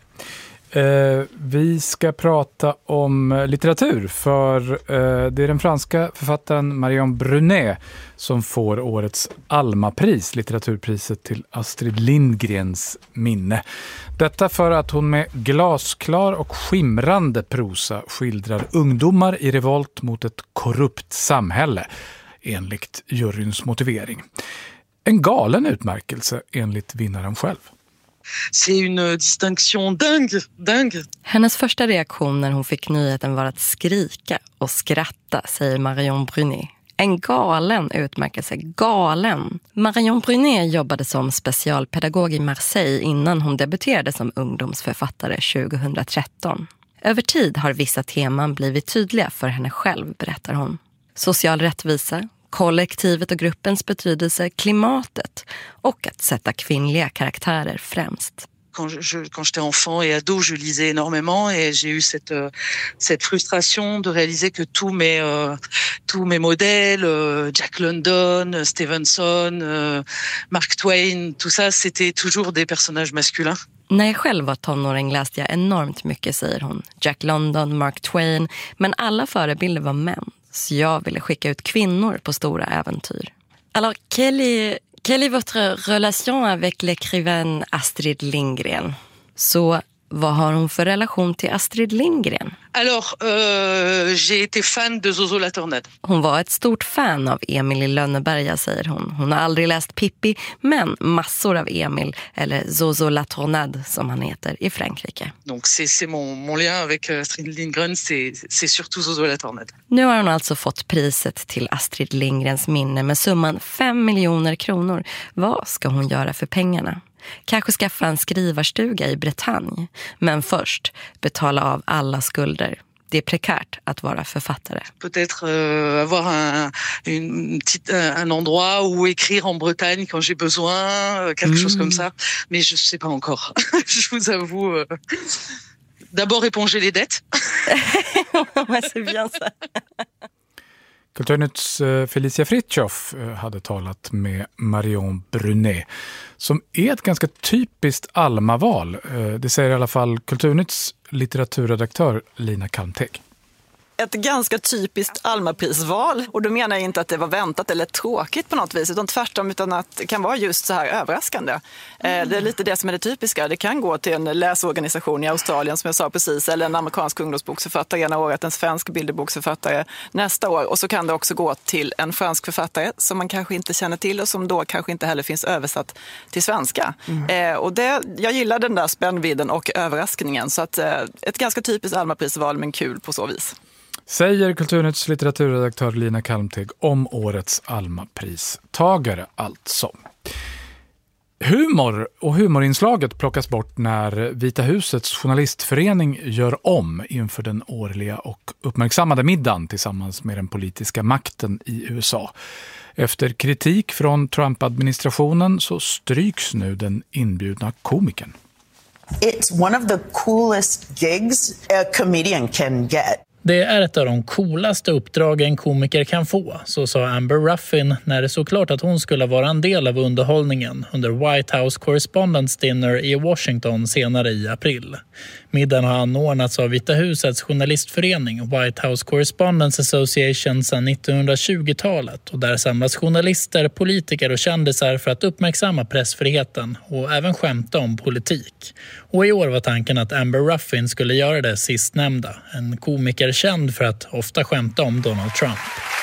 Vi ska prata om litteratur, för det är den franska författaren Marion Brunet som får årets Alma-pris, litteraturpriset till Astrid Lindgrens minne. Detta för att hon med glasklar och skimrande prosa skildrar ungdomar i revolt mot ett korrupt samhälle, enligt juryns motivering. En galen utmärkelse enligt vinnaren själv.
C'est une distinction dingue.
Hennes första reaktion när hon fick nyheten var att skrika och skratta, säger Marion Brunet. En galen utmärkelse, galen. Marion Brunet jobbade som specialpedagog i Marseille innan hon debuterade som ungdomsförfattare 2013. Över tid har vissa teman blivit tydliga för henne själv, berättar hon. Social rättvisa, kollektivet och gruppens betydelse, klimatet och att sätta kvinnliga karaktärer främst.
quand j'étais enfant et ado, je lisais énormément et j'ai eu cette frustration de réaliser que tous mes modèles, Jack London, Stevenson, Mark Twain, tout ça, c'était toujours des personnages masculins.
När jag själv var tonåring läste jag enormt mycket, säger hon. Jack London, Mark Twain, men alla förebilder var män. Så jag ville skicka ut kvinnor på stora äventyr. Alors, quelle est votre relation avec l'écrivaine Astrid Lindgren? Så vad har hon för relation till Astrid Lindgren?
Alors, j'ai été fan de Zozo la Tornade.
Hon var ett stort fan av Emil i Lönneberga, säger hon. Hon har aldrig läst Pippi, men massor av Emil, eller Zozo la Tornade som han heter, i Frankrike.
Donc c'est mon lien avec Astrid Lindgren, c'est surtout Zozo la Tornade.
Nu har hon alltså fått priset till Astrid Lindgrens minne med summan 5 miljoner kronor. Vad ska hon göra för pengarna? Kanske skaffa en skrivarstuga i Bretagne. Men först betala av alla skulder. Det är prekärt att vara författare.
Peut-être avoir un endroit où écrire en Bretagne quand j'ai besoin, quelque chose comme ça. Mais je sais pas encore. Je vous avoue. D'abord éponger les dettes.
C'est bien ça.
Kulturnytts Felicia Fritjof hade talat med Marion Brunet, som är ett ganska typiskt Alma-val. Det säger i alla fall Kulturnytts litteraturredaktör Lina Kalmteg.
Ett ganska typiskt Almaprisval, och då menar jag inte att det var väntat eller tråkigt på något vis, utan tvärtom, utan att det kan vara just så här överraskande. Det är lite det som är det typiska. Det kan gå till en läsorganisation i Australien, som jag sa precis, eller en amerikansk ungdomsboksförfattare ena året, en svensk bilderboksförfattare nästa år, och så kan det också gå till en fransk författare som man kanske inte känner till och som då kanske inte heller finns översatt till svenska. Och jag gillar den där spännvidden och överraskningen, så att ett ganska typiskt Almaprisval, men kul på så vis.
Säger Kulturnytts litteraturredaktör Lina Kalmteg om årets Almapristagare alltså. Humor och humorinslaget plockas bort när Vita husets journalistförening gör om inför den årliga och uppmärksammade middagen tillsammans med den politiska makten i USA. Efter kritik från Trump-administrationen så stryks nu den inbjudna komikern.
It's one of the coolest gigs a comedian can get.
Det är ett av de coolaste uppdrag en komiker kan få, så sa Amber Ruffin när det såg klart att hon skulle vara en del av underhållningen under White House Correspondents' Dinner i Washington senare i april. Middagen har anordnats av Vita husets journalistförening White House Correspondents Association sedan 1920-talet, och där samlas journalister, politiker och kändisar för att uppmärksamma pressfriheten och även skämta om politik. Och i år var tanken att Amber Ruffin skulle göra det sistnämnda, en komiker känd för att ofta skämta om Donald Trump.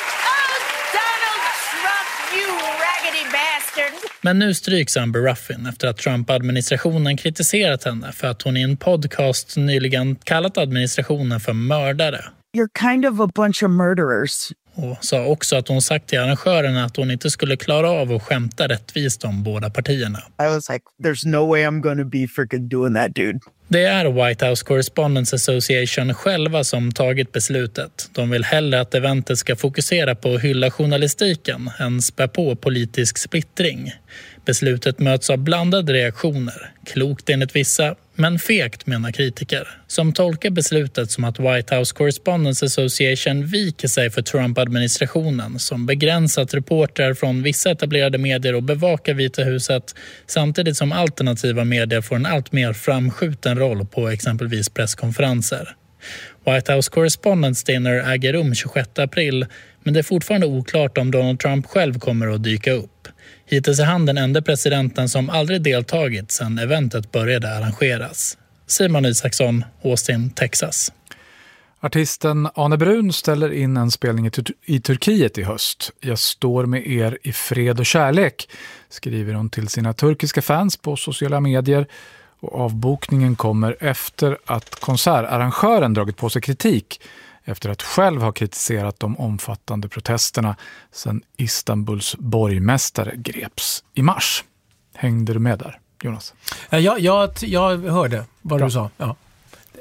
Men nu stryks Amber Ruffin efter att Trump-administrationen kritiserat henne för att hon i en podcast nyligen kallat administrationen för mördare.
You're kind of a bunch of murderers.
Och sa också att hon sagt till arrangörerna att hon inte skulle klara av att skämta rättvist om båda partierna.
I was like, there's no way I'm going to be freaking doing that, dude.
Det är White House Correspondents Association själva som tagit beslutet. De vill hellre att eventet ska fokusera på att hylla journalistiken än spä på politisk splittring. Beslutet möts av blandade reaktioner. Klokt enligt vissa, men fegt menar kritiker. Som tolkar beslutet som att White House Correspondents Association viker sig för Trump-administrationen som begränsat reportrar från vissa etablerade medier och bevakar Vita huset, samtidigt som alternativa medier får en allt mer framskjuten roll på exempelvis presskonferenser. White House Correspondents' Dinner äger rum 26 april, men det är fortfarande oklart om Donald Trump själv kommer att dyka upp. Hittills är han den enda presidenten som aldrig deltagit sedan eventet började arrangeras. Simon Isaksson, Austin, Texas.
Artisten Arne Brun ställer in en spelning i Turkiet i höst. Jag står med er i fred och kärlek, skriver hon till sina turkiska fans på sociala medier. Och avbokningen kommer efter att konsertarrangören dragit på sig kritik efter att själv ha kritiserat de omfattande protesterna sedan Istanbuls borgmästare greps i mars. Hängde du med där, Jonas?
Jag hörde vad du sa. Ja.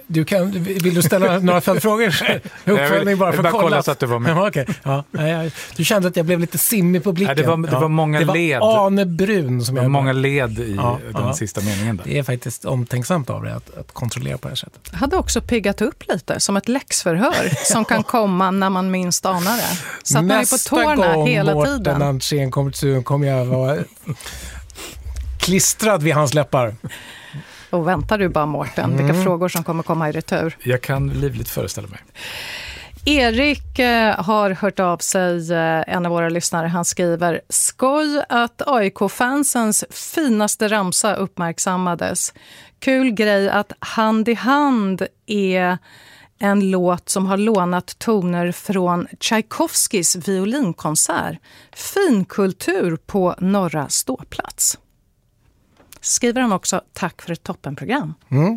Vill du ställa några följdfrågor? Uppföljning bara för att kolla
så att du var med.
Ja, okay. Du kände att jag blev lite simmig på blicken.
Det var många led.
Det var anebrun som jag...
många led i den sista meningen där.
Det är faktiskt omtänksamt av dig att kontrollera på det här sättet.
Jag hade också piggat upp lite, som ett läxförhör som kan komma när man minst anar det. Så att man är på tårna hela tiden.
Nästa gång Mårten Andrén kommer jag vara klistrad vid hans läppar.
Och väntar du bara, Mårten, vilka frågor som kommer komma i retur?
Jag kan livligt föreställa mig.
Erik har hört av sig, en av våra lyssnare. Han skriver: skoj att AIK-fansens finaste ramsa uppmärksammades. Kul grej att Hand i hand är en låt som har lånat toner från Tchaikovskys violinkonsert. Fin kultur på Norra Ståplats. Skriver han också: tack för ett toppenprogram.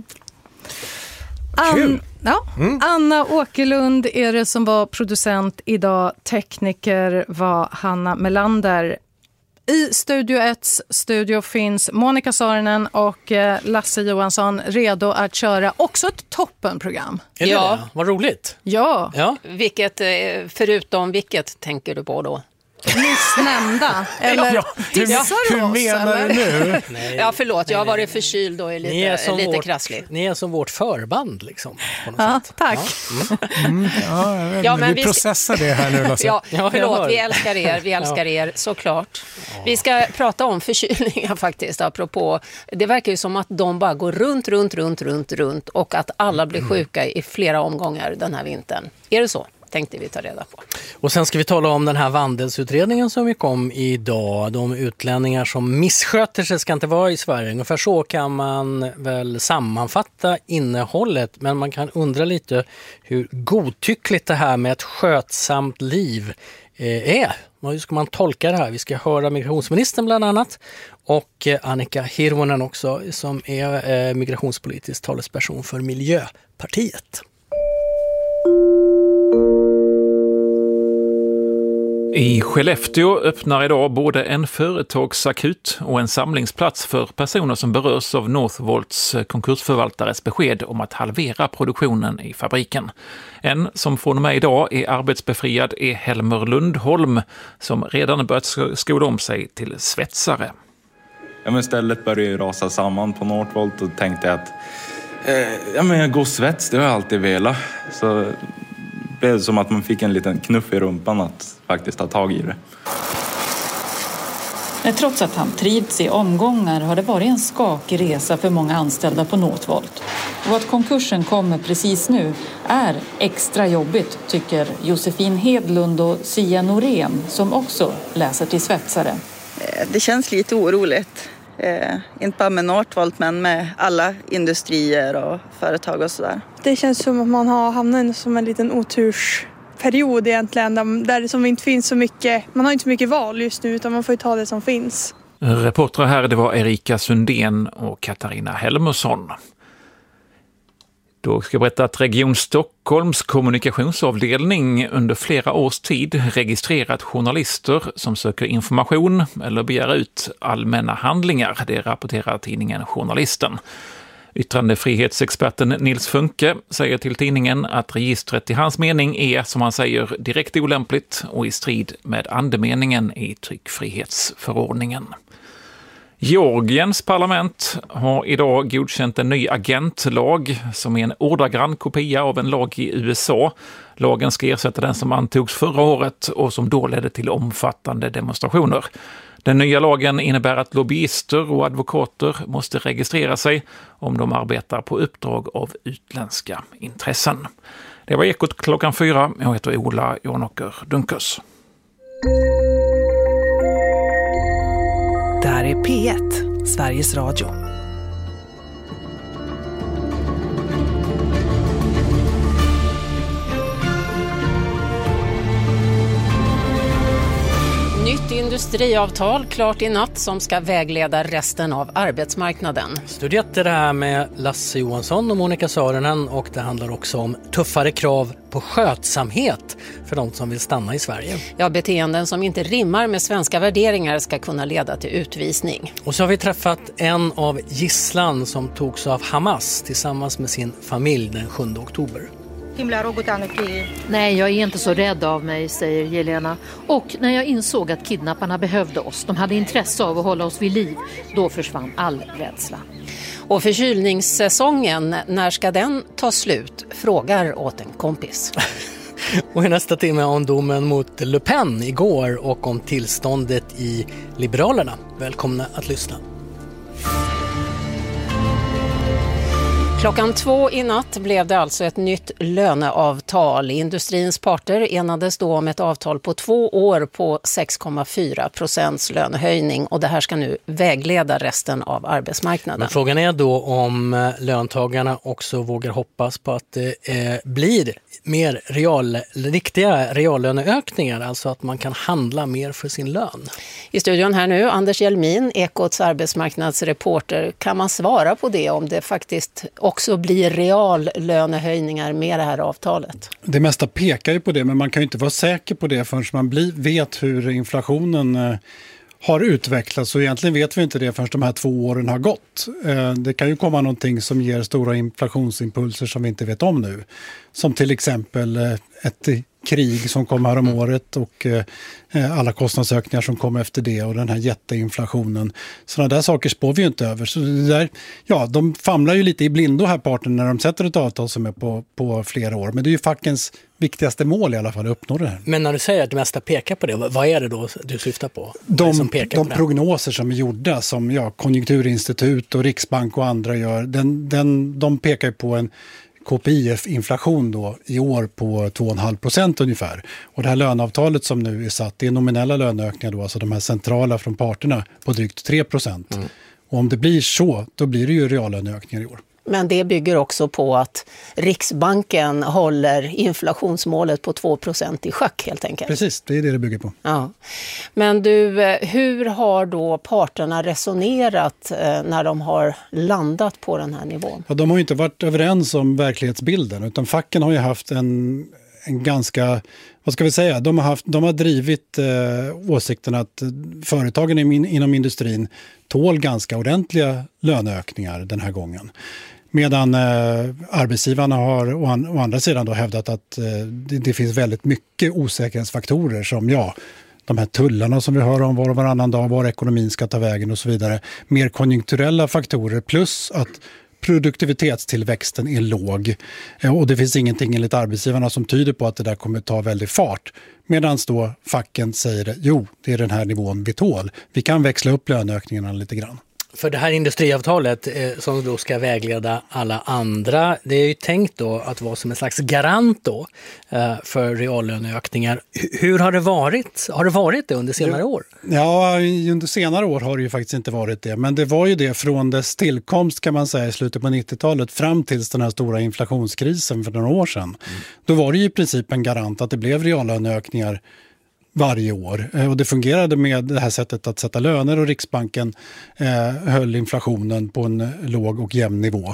Kul.
Anna Åkerlund är det som var producent idag. Tekniker var Hanna Melander. I Studio 1:s studio finns Monica Saarinen och Lasse Johansson redo att köra också ett toppenprogram.
Ja, vad roligt.
Ja.
Vilket, förutom vilket tänker du på då?
Nyss nämnda. Eller
hur menar du nu?
Ja, förlåt. Jag har varit förkyld och är lite krasslig.
Ni är som vårt förband liksom. På något sätt.
Tack.
Men vi processar det här nu, Lasse.
Ja, förlåt. Vi älskar er, såklart. Vi ska prata om förkylningar faktiskt, apropå. Det verkar ju som att de bara går runt och att alla blir sjuka i flera omgångar den här vintern. Är det så? Tänkte vi ta reda på.
Och sen ska vi tala om den här vandelsutredningen som vi kom idag. De utlänningar som missköter sig ska inte vara i Sverige. Ungefär så kan man väl sammanfatta innehållet. Men man kan undra lite hur godtyckligt det här med ett skötsamt liv är. Hur ska man tolka det här? Vi ska höra migrationsministern bland annat och Annika Hirvonen också, som är migrationspolitisk talesperson för Miljöpartiet.
I Skellefteå öppnar idag både en företagsakut och en samlingsplats för personer som berörs av Northvolts konkursförvaltares besked om att halvera produktionen i fabriken. En som från och med idag är arbetsbefriad är Helmer Lundholm, som redan börjat skola om sig till svetsare.
Ja, men stället började ju rasa samman på Northvolt och tänkte att jag går svets, det har jag alltid velat. Så det blev som att man fick en liten knuff i rumpan att faktiskt ta tag i det.
Trots att han trivts i omgångar har det varit en skakig resa för många anställda på Northvolt. Och att konkursen kommer precis nu är extra jobbigt, tycker Josefin Hedlund och Sia Norén, som också läser till svetsare.
Det känns lite oroligt. Inte bara med Northvolt men med alla industrier och företag och sådär.
Det känns som att man har hamnat som en liten otursperiod egentligen, där det som inte finns så mycket, man har inte så mycket val just nu utan man får ju ta det som finns.
Reportrar här, det var Erika Sundén och Katarina Helmersson. Då ska jag berätta att Region Stockholms kommunikationsavdelning under flera års tid registrerat journalister som söker information eller begär ut allmänna handlingar. Det rapporterar tidningen Journalisten. Yttrandefrihetsexperten Nils Funke säger till tidningen att registret i hans mening är, som han säger, direkt olämpligt och i strid med andemeningen i tryckfrihetsförordningen. Georgiens parlament har idag godkänt en ny agentlag som är en ordagrann kopia av en lag i USA. Lagen ska ersätta den som antogs förra året och som då ledde till omfattande demonstrationer. Den nya lagen innebär att lobbyister och advokater måste registrera sig om de arbetar på uppdrag av utländska intressen. Det var Ekot klockan 4. Jag heter Ola Jonåker Dunkers.
Det här är P1, Sveriges Radio.
Nytt industriavtal klart i natt som ska vägleda resten av arbetsmarknaden.
Studiet är det här med Lasse Johansson och Monica Saarinen, och det handlar också om tuffare krav på skötsamhet för de som vill stanna i Sverige.
Ja, beteenden som inte rimmar med svenska värderingar ska kunna leda till utvisning.
Och så har vi träffat en av gisslan som togs av Hamas tillsammans med sin familj den 7 oktober.
Nej, jag är inte så rädd av mig, säger Jelena. Och när jag insåg att kidnapparna behövde oss, de hade intresse av att hålla oss vid liv, då försvann all rädsla.
Och förkylningssäsongen, när ska den ta slut? Frågar åt en kompis.
Och i nästa timme om domen mot Le Pen igår och om tillståndet i Liberalerna. Välkomna att lyssna.
2:00 i natt blev det alltså ett nytt löneavtal. Industrins parter enades då om ett avtal på 2 år på 6,4% lönehöjning, och det här ska nu vägleda resten av arbetsmarknaden.
Men frågan är då om löntagarna också vågar hoppas på att det blir mer riktiga reallöneökningar, alltså att man kan handla mer för sin lön.
I studion här nu, Anders Hjelmin, Ekots arbetsmarknadsreporter. Kan man svara på det, om det faktiskt också blir reallönehöjningar med det här avtalet?
Det mesta pekar ju på det, men man kan ju inte vara säker på det förrän man vet hur inflationen har utvecklats, och egentligen vet vi inte det förrän de här 2 åren har gått. Det kan ju komma någonting som ger stora inflationsimpulser som vi inte vet om nu. Som till exempel ett krig som kom här om året och alla kostnadsökningar som kom efter det och den här jätteinflationen. Sådana där saker spår vi ju inte över. Så det där, ja, de famlar ju lite i blindo här parten när de sätter ett avtal som är på flera år. Men det är ju fackens viktigaste mål i alla fall att uppnå det här.
Men när du säger att det mesta pekar på det, vad är det då du syftar på?
De prognoser som är gjorda, som Konjunkturinstitut och Riksbank och andra gör, de pekar på en KPIF-inflation då i år på 2,5% ungefär. Och det här löneavtalet som nu är satt, det är nominella löneökningar då, alltså de här centrala från parterna på drygt 3%. Och om det blir så, då blir det ju reallöneökningar i år.
Men det bygger också på att Riksbanken håller inflationsmålet på 2% i schack helt enkelt.
Precis, det är det bygger på.
Ja. Men du, hur har då parterna resonerat när de har landat på den här nivån?
Ja, de har ju inte varit överens om verklighetsbilden, utan facken har ju haft en ganska, vad ska vi säga, de har drivit åsikten att företagen inom industrin tål ganska ordentliga löneökningar den här gången. Medan arbetsgivarna har å andra sidan då hävdat att det finns väldigt mycket osäkerhetsfaktorer som de här tullarna som vi hör om var och varannan dag, var ekonomin ska ta vägen och så vidare. Mer konjunkturella faktorer plus att produktivitetstillväxten är låg och det finns ingenting enligt arbetsgivarna som tyder på att det där kommer ta väldigt fart. Medan då facken säger det är den här nivån vi tål. Vi kan växla upp löneökningarna lite grann.
För det här industriavtalet som då ska vägleda alla andra, det är ju tänkt då att vara som en slags garant då för reallöneökningar. Hur har det varit? Har det varit det under senare år?
Ja, under senare år har det ju faktiskt inte varit det. Men det var ju det från dess tillkomst kan man säga i slutet på 90-talet fram tills den här stora inflationskrisen för några år sedan. Då var det ju i princip en garant att det blev reallöneökningar varje år. Och det fungerade med det här sättet att sätta löner och Riksbanken höll inflationen på en låg och jämn nivå.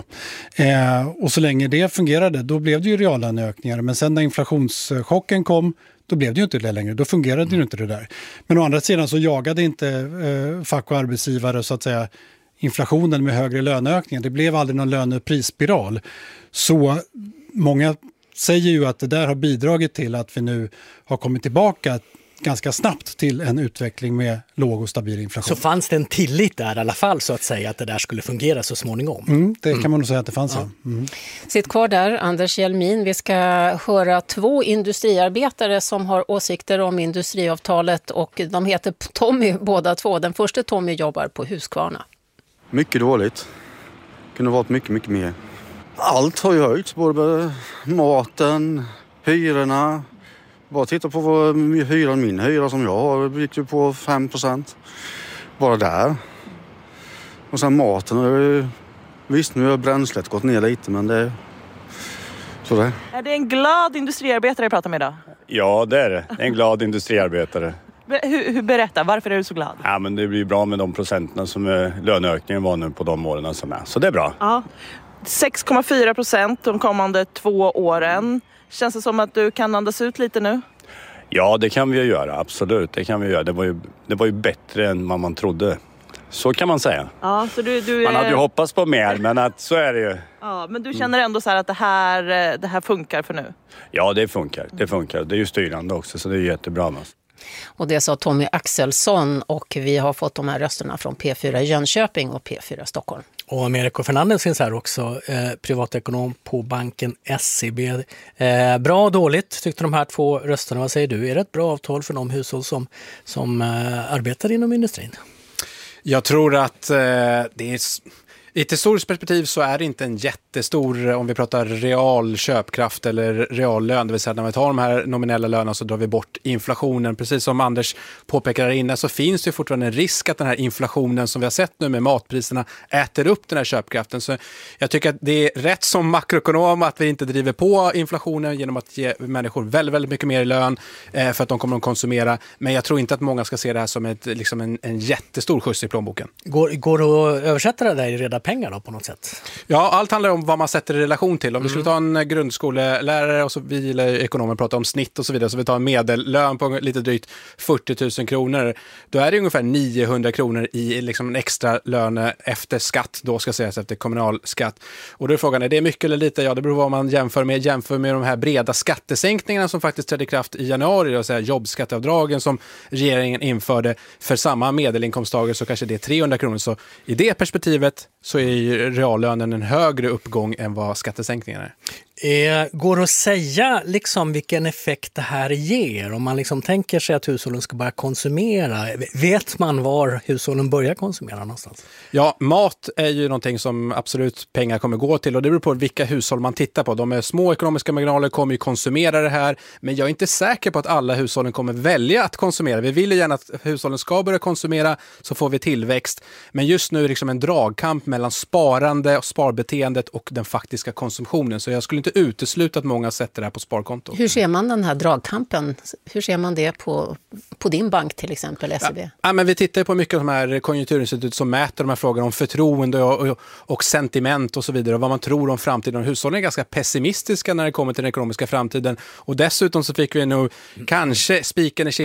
Och så länge det fungerade, då blev det ju reallöneökningar. Men sen när inflationschocken kom, då blev det ju inte det längre. Då fungerade ju inte det där. Men å andra sidan så jagade inte fack och arbetsgivare så att säga inflationen med högre löneökningar. Det blev aldrig någon löneprisspiral. Så många säger ju att det där har bidragit till att vi nu har kommit tillbaka ganska snabbt till en utveckling med låg och stabil inflation.
Så fanns det en tillit där i alla fall så att säga att det där skulle fungera så småningom?
Det kan man nog säga att det fanns. Ja.
Sitt kvar där, Anders Hjelmin. Vi ska höra 2 industriarbetare som har åsikter om industriavtalet och de heter Tommy båda 2. Den första Tommy jobbar på Husqvarna.
Mycket dåligt. Kunde varit mycket, mycket mer. Allt har ju höjts, både maten, hyrorna. Bara titta på vad min hyra som jag har gick ju på 5%. Bara där. Och sen maten, visst nu har bränslet gått ner lite men det är så det.
Är det en glad industriarbetare jag pratar med idag?
Ja det är det, en glad industriarbetare.
Berätta, varför är du så glad?
Ja, men det blir bra med de procenten som löneökningen var nu på de åren som är. Så det är bra.
Ja. 6,4% de kommande 2 åren. Känns det som att du kan andas ut lite nu?
Ja, det kan vi ju göra. Absolut, det kan vi göra. Det var ju bättre än vad man trodde. Så kan man säga.
Ja, så
man hade ju hoppats på mer, men så är det ju.
Ja, men du känner ändå så här att det här funkar för nu?
Ja, det funkar. Det är ju styrande också, så det är jättebra.
Och det sa Tommy Axelsson, och vi har fått de här rösterna från P4 Jönköping och P4 Stockholm.
Och Americo Fernandez finns här också, privatekonom på banken SEB. Bra och dåligt tyckte de här 2 rösterna. Vad säger du? Är det ett bra avtal för de hushåll som arbetar inom industrin?
Jag tror att det är... I ett historiskt perspektiv så är det inte en jättestor, om vi pratar real köpkraft eller real lön, det vill säga när vi tar de här nominella lönerna så drar vi bort inflationen. Precis som Anders påpekar här inne så finns det fortfarande en risk att den här inflationen som vi har sett nu med matpriserna äter upp den här köpkraften. Så jag tycker att det är rätt som makroekonom att vi inte driver på inflationen genom att ge människor väldigt, väldigt mycket mer i lön för att de kommer att konsumera. Men jag tror inte att många ska se det här som en jättestor skjuts i plånboken.
Går det att översätta det där i reda pengar då på något sätt?
Ja, allt handlar om vad man sätter i relation till. Om vi skulle ta en grundskolelärare och så vi ekonomer pratar om snitt och så vidare, så vi tar en medellön på lite drygt 40 000 kronor. Då är det ungefär 900 kronor i liksom en extra lön efter skatt, då ska sägas efter kommunalskatt. Och då är frågan, är det mycket eller lite? Ja, det beror på vad man jämför med de här breda skattesänkningarna som faktiskt trädde i kraft i januari, det vill säga jobbskatteavdragen som regeringen införde för samma medelinkomsttagare, så kanske det är 300 kronor. Så i det perspektivet så är reallönen en högre uppgång än vad skattesänkningen är.
Går att säga liksom vilken effekt det här ger? Om man liksom tänker sig att hushållen ska börja konsumera, vet man var hushållen börjar konsumera någonstans?
Ja, mat är ju någonting som absolut pengar kommer gå till, och det beror på vilka hushåll man tittar på. De med små ekonomiska marginaler kommer ju konsumera det här, men jag är inte säker på att alla hushållen kommer välja att konsumera. Vi vill ju gärna att hushållen ska börja konsumera, så får vi tillväxt. Men just nu är det liksom en dragkamp mellan sparande och sparbeteendet och den faktiska konsumtionen. Så jag skulle inte utesluta att många sätter det här på sparkonto.
Hur ser man den här dragkampen? Hur ser man det på din bank till exempel, SEB?
Ja, men vi tittar på mycket av de här konjunkturinstitut som mäter de här frågorna om förtroende och sentiment och så vidare, och vad man tror om framtiden. Och hushållen är ganska pessimistiska när det kommer till den ekonomiska framtiden. Och dessutom så fick vi nu kanske spiken i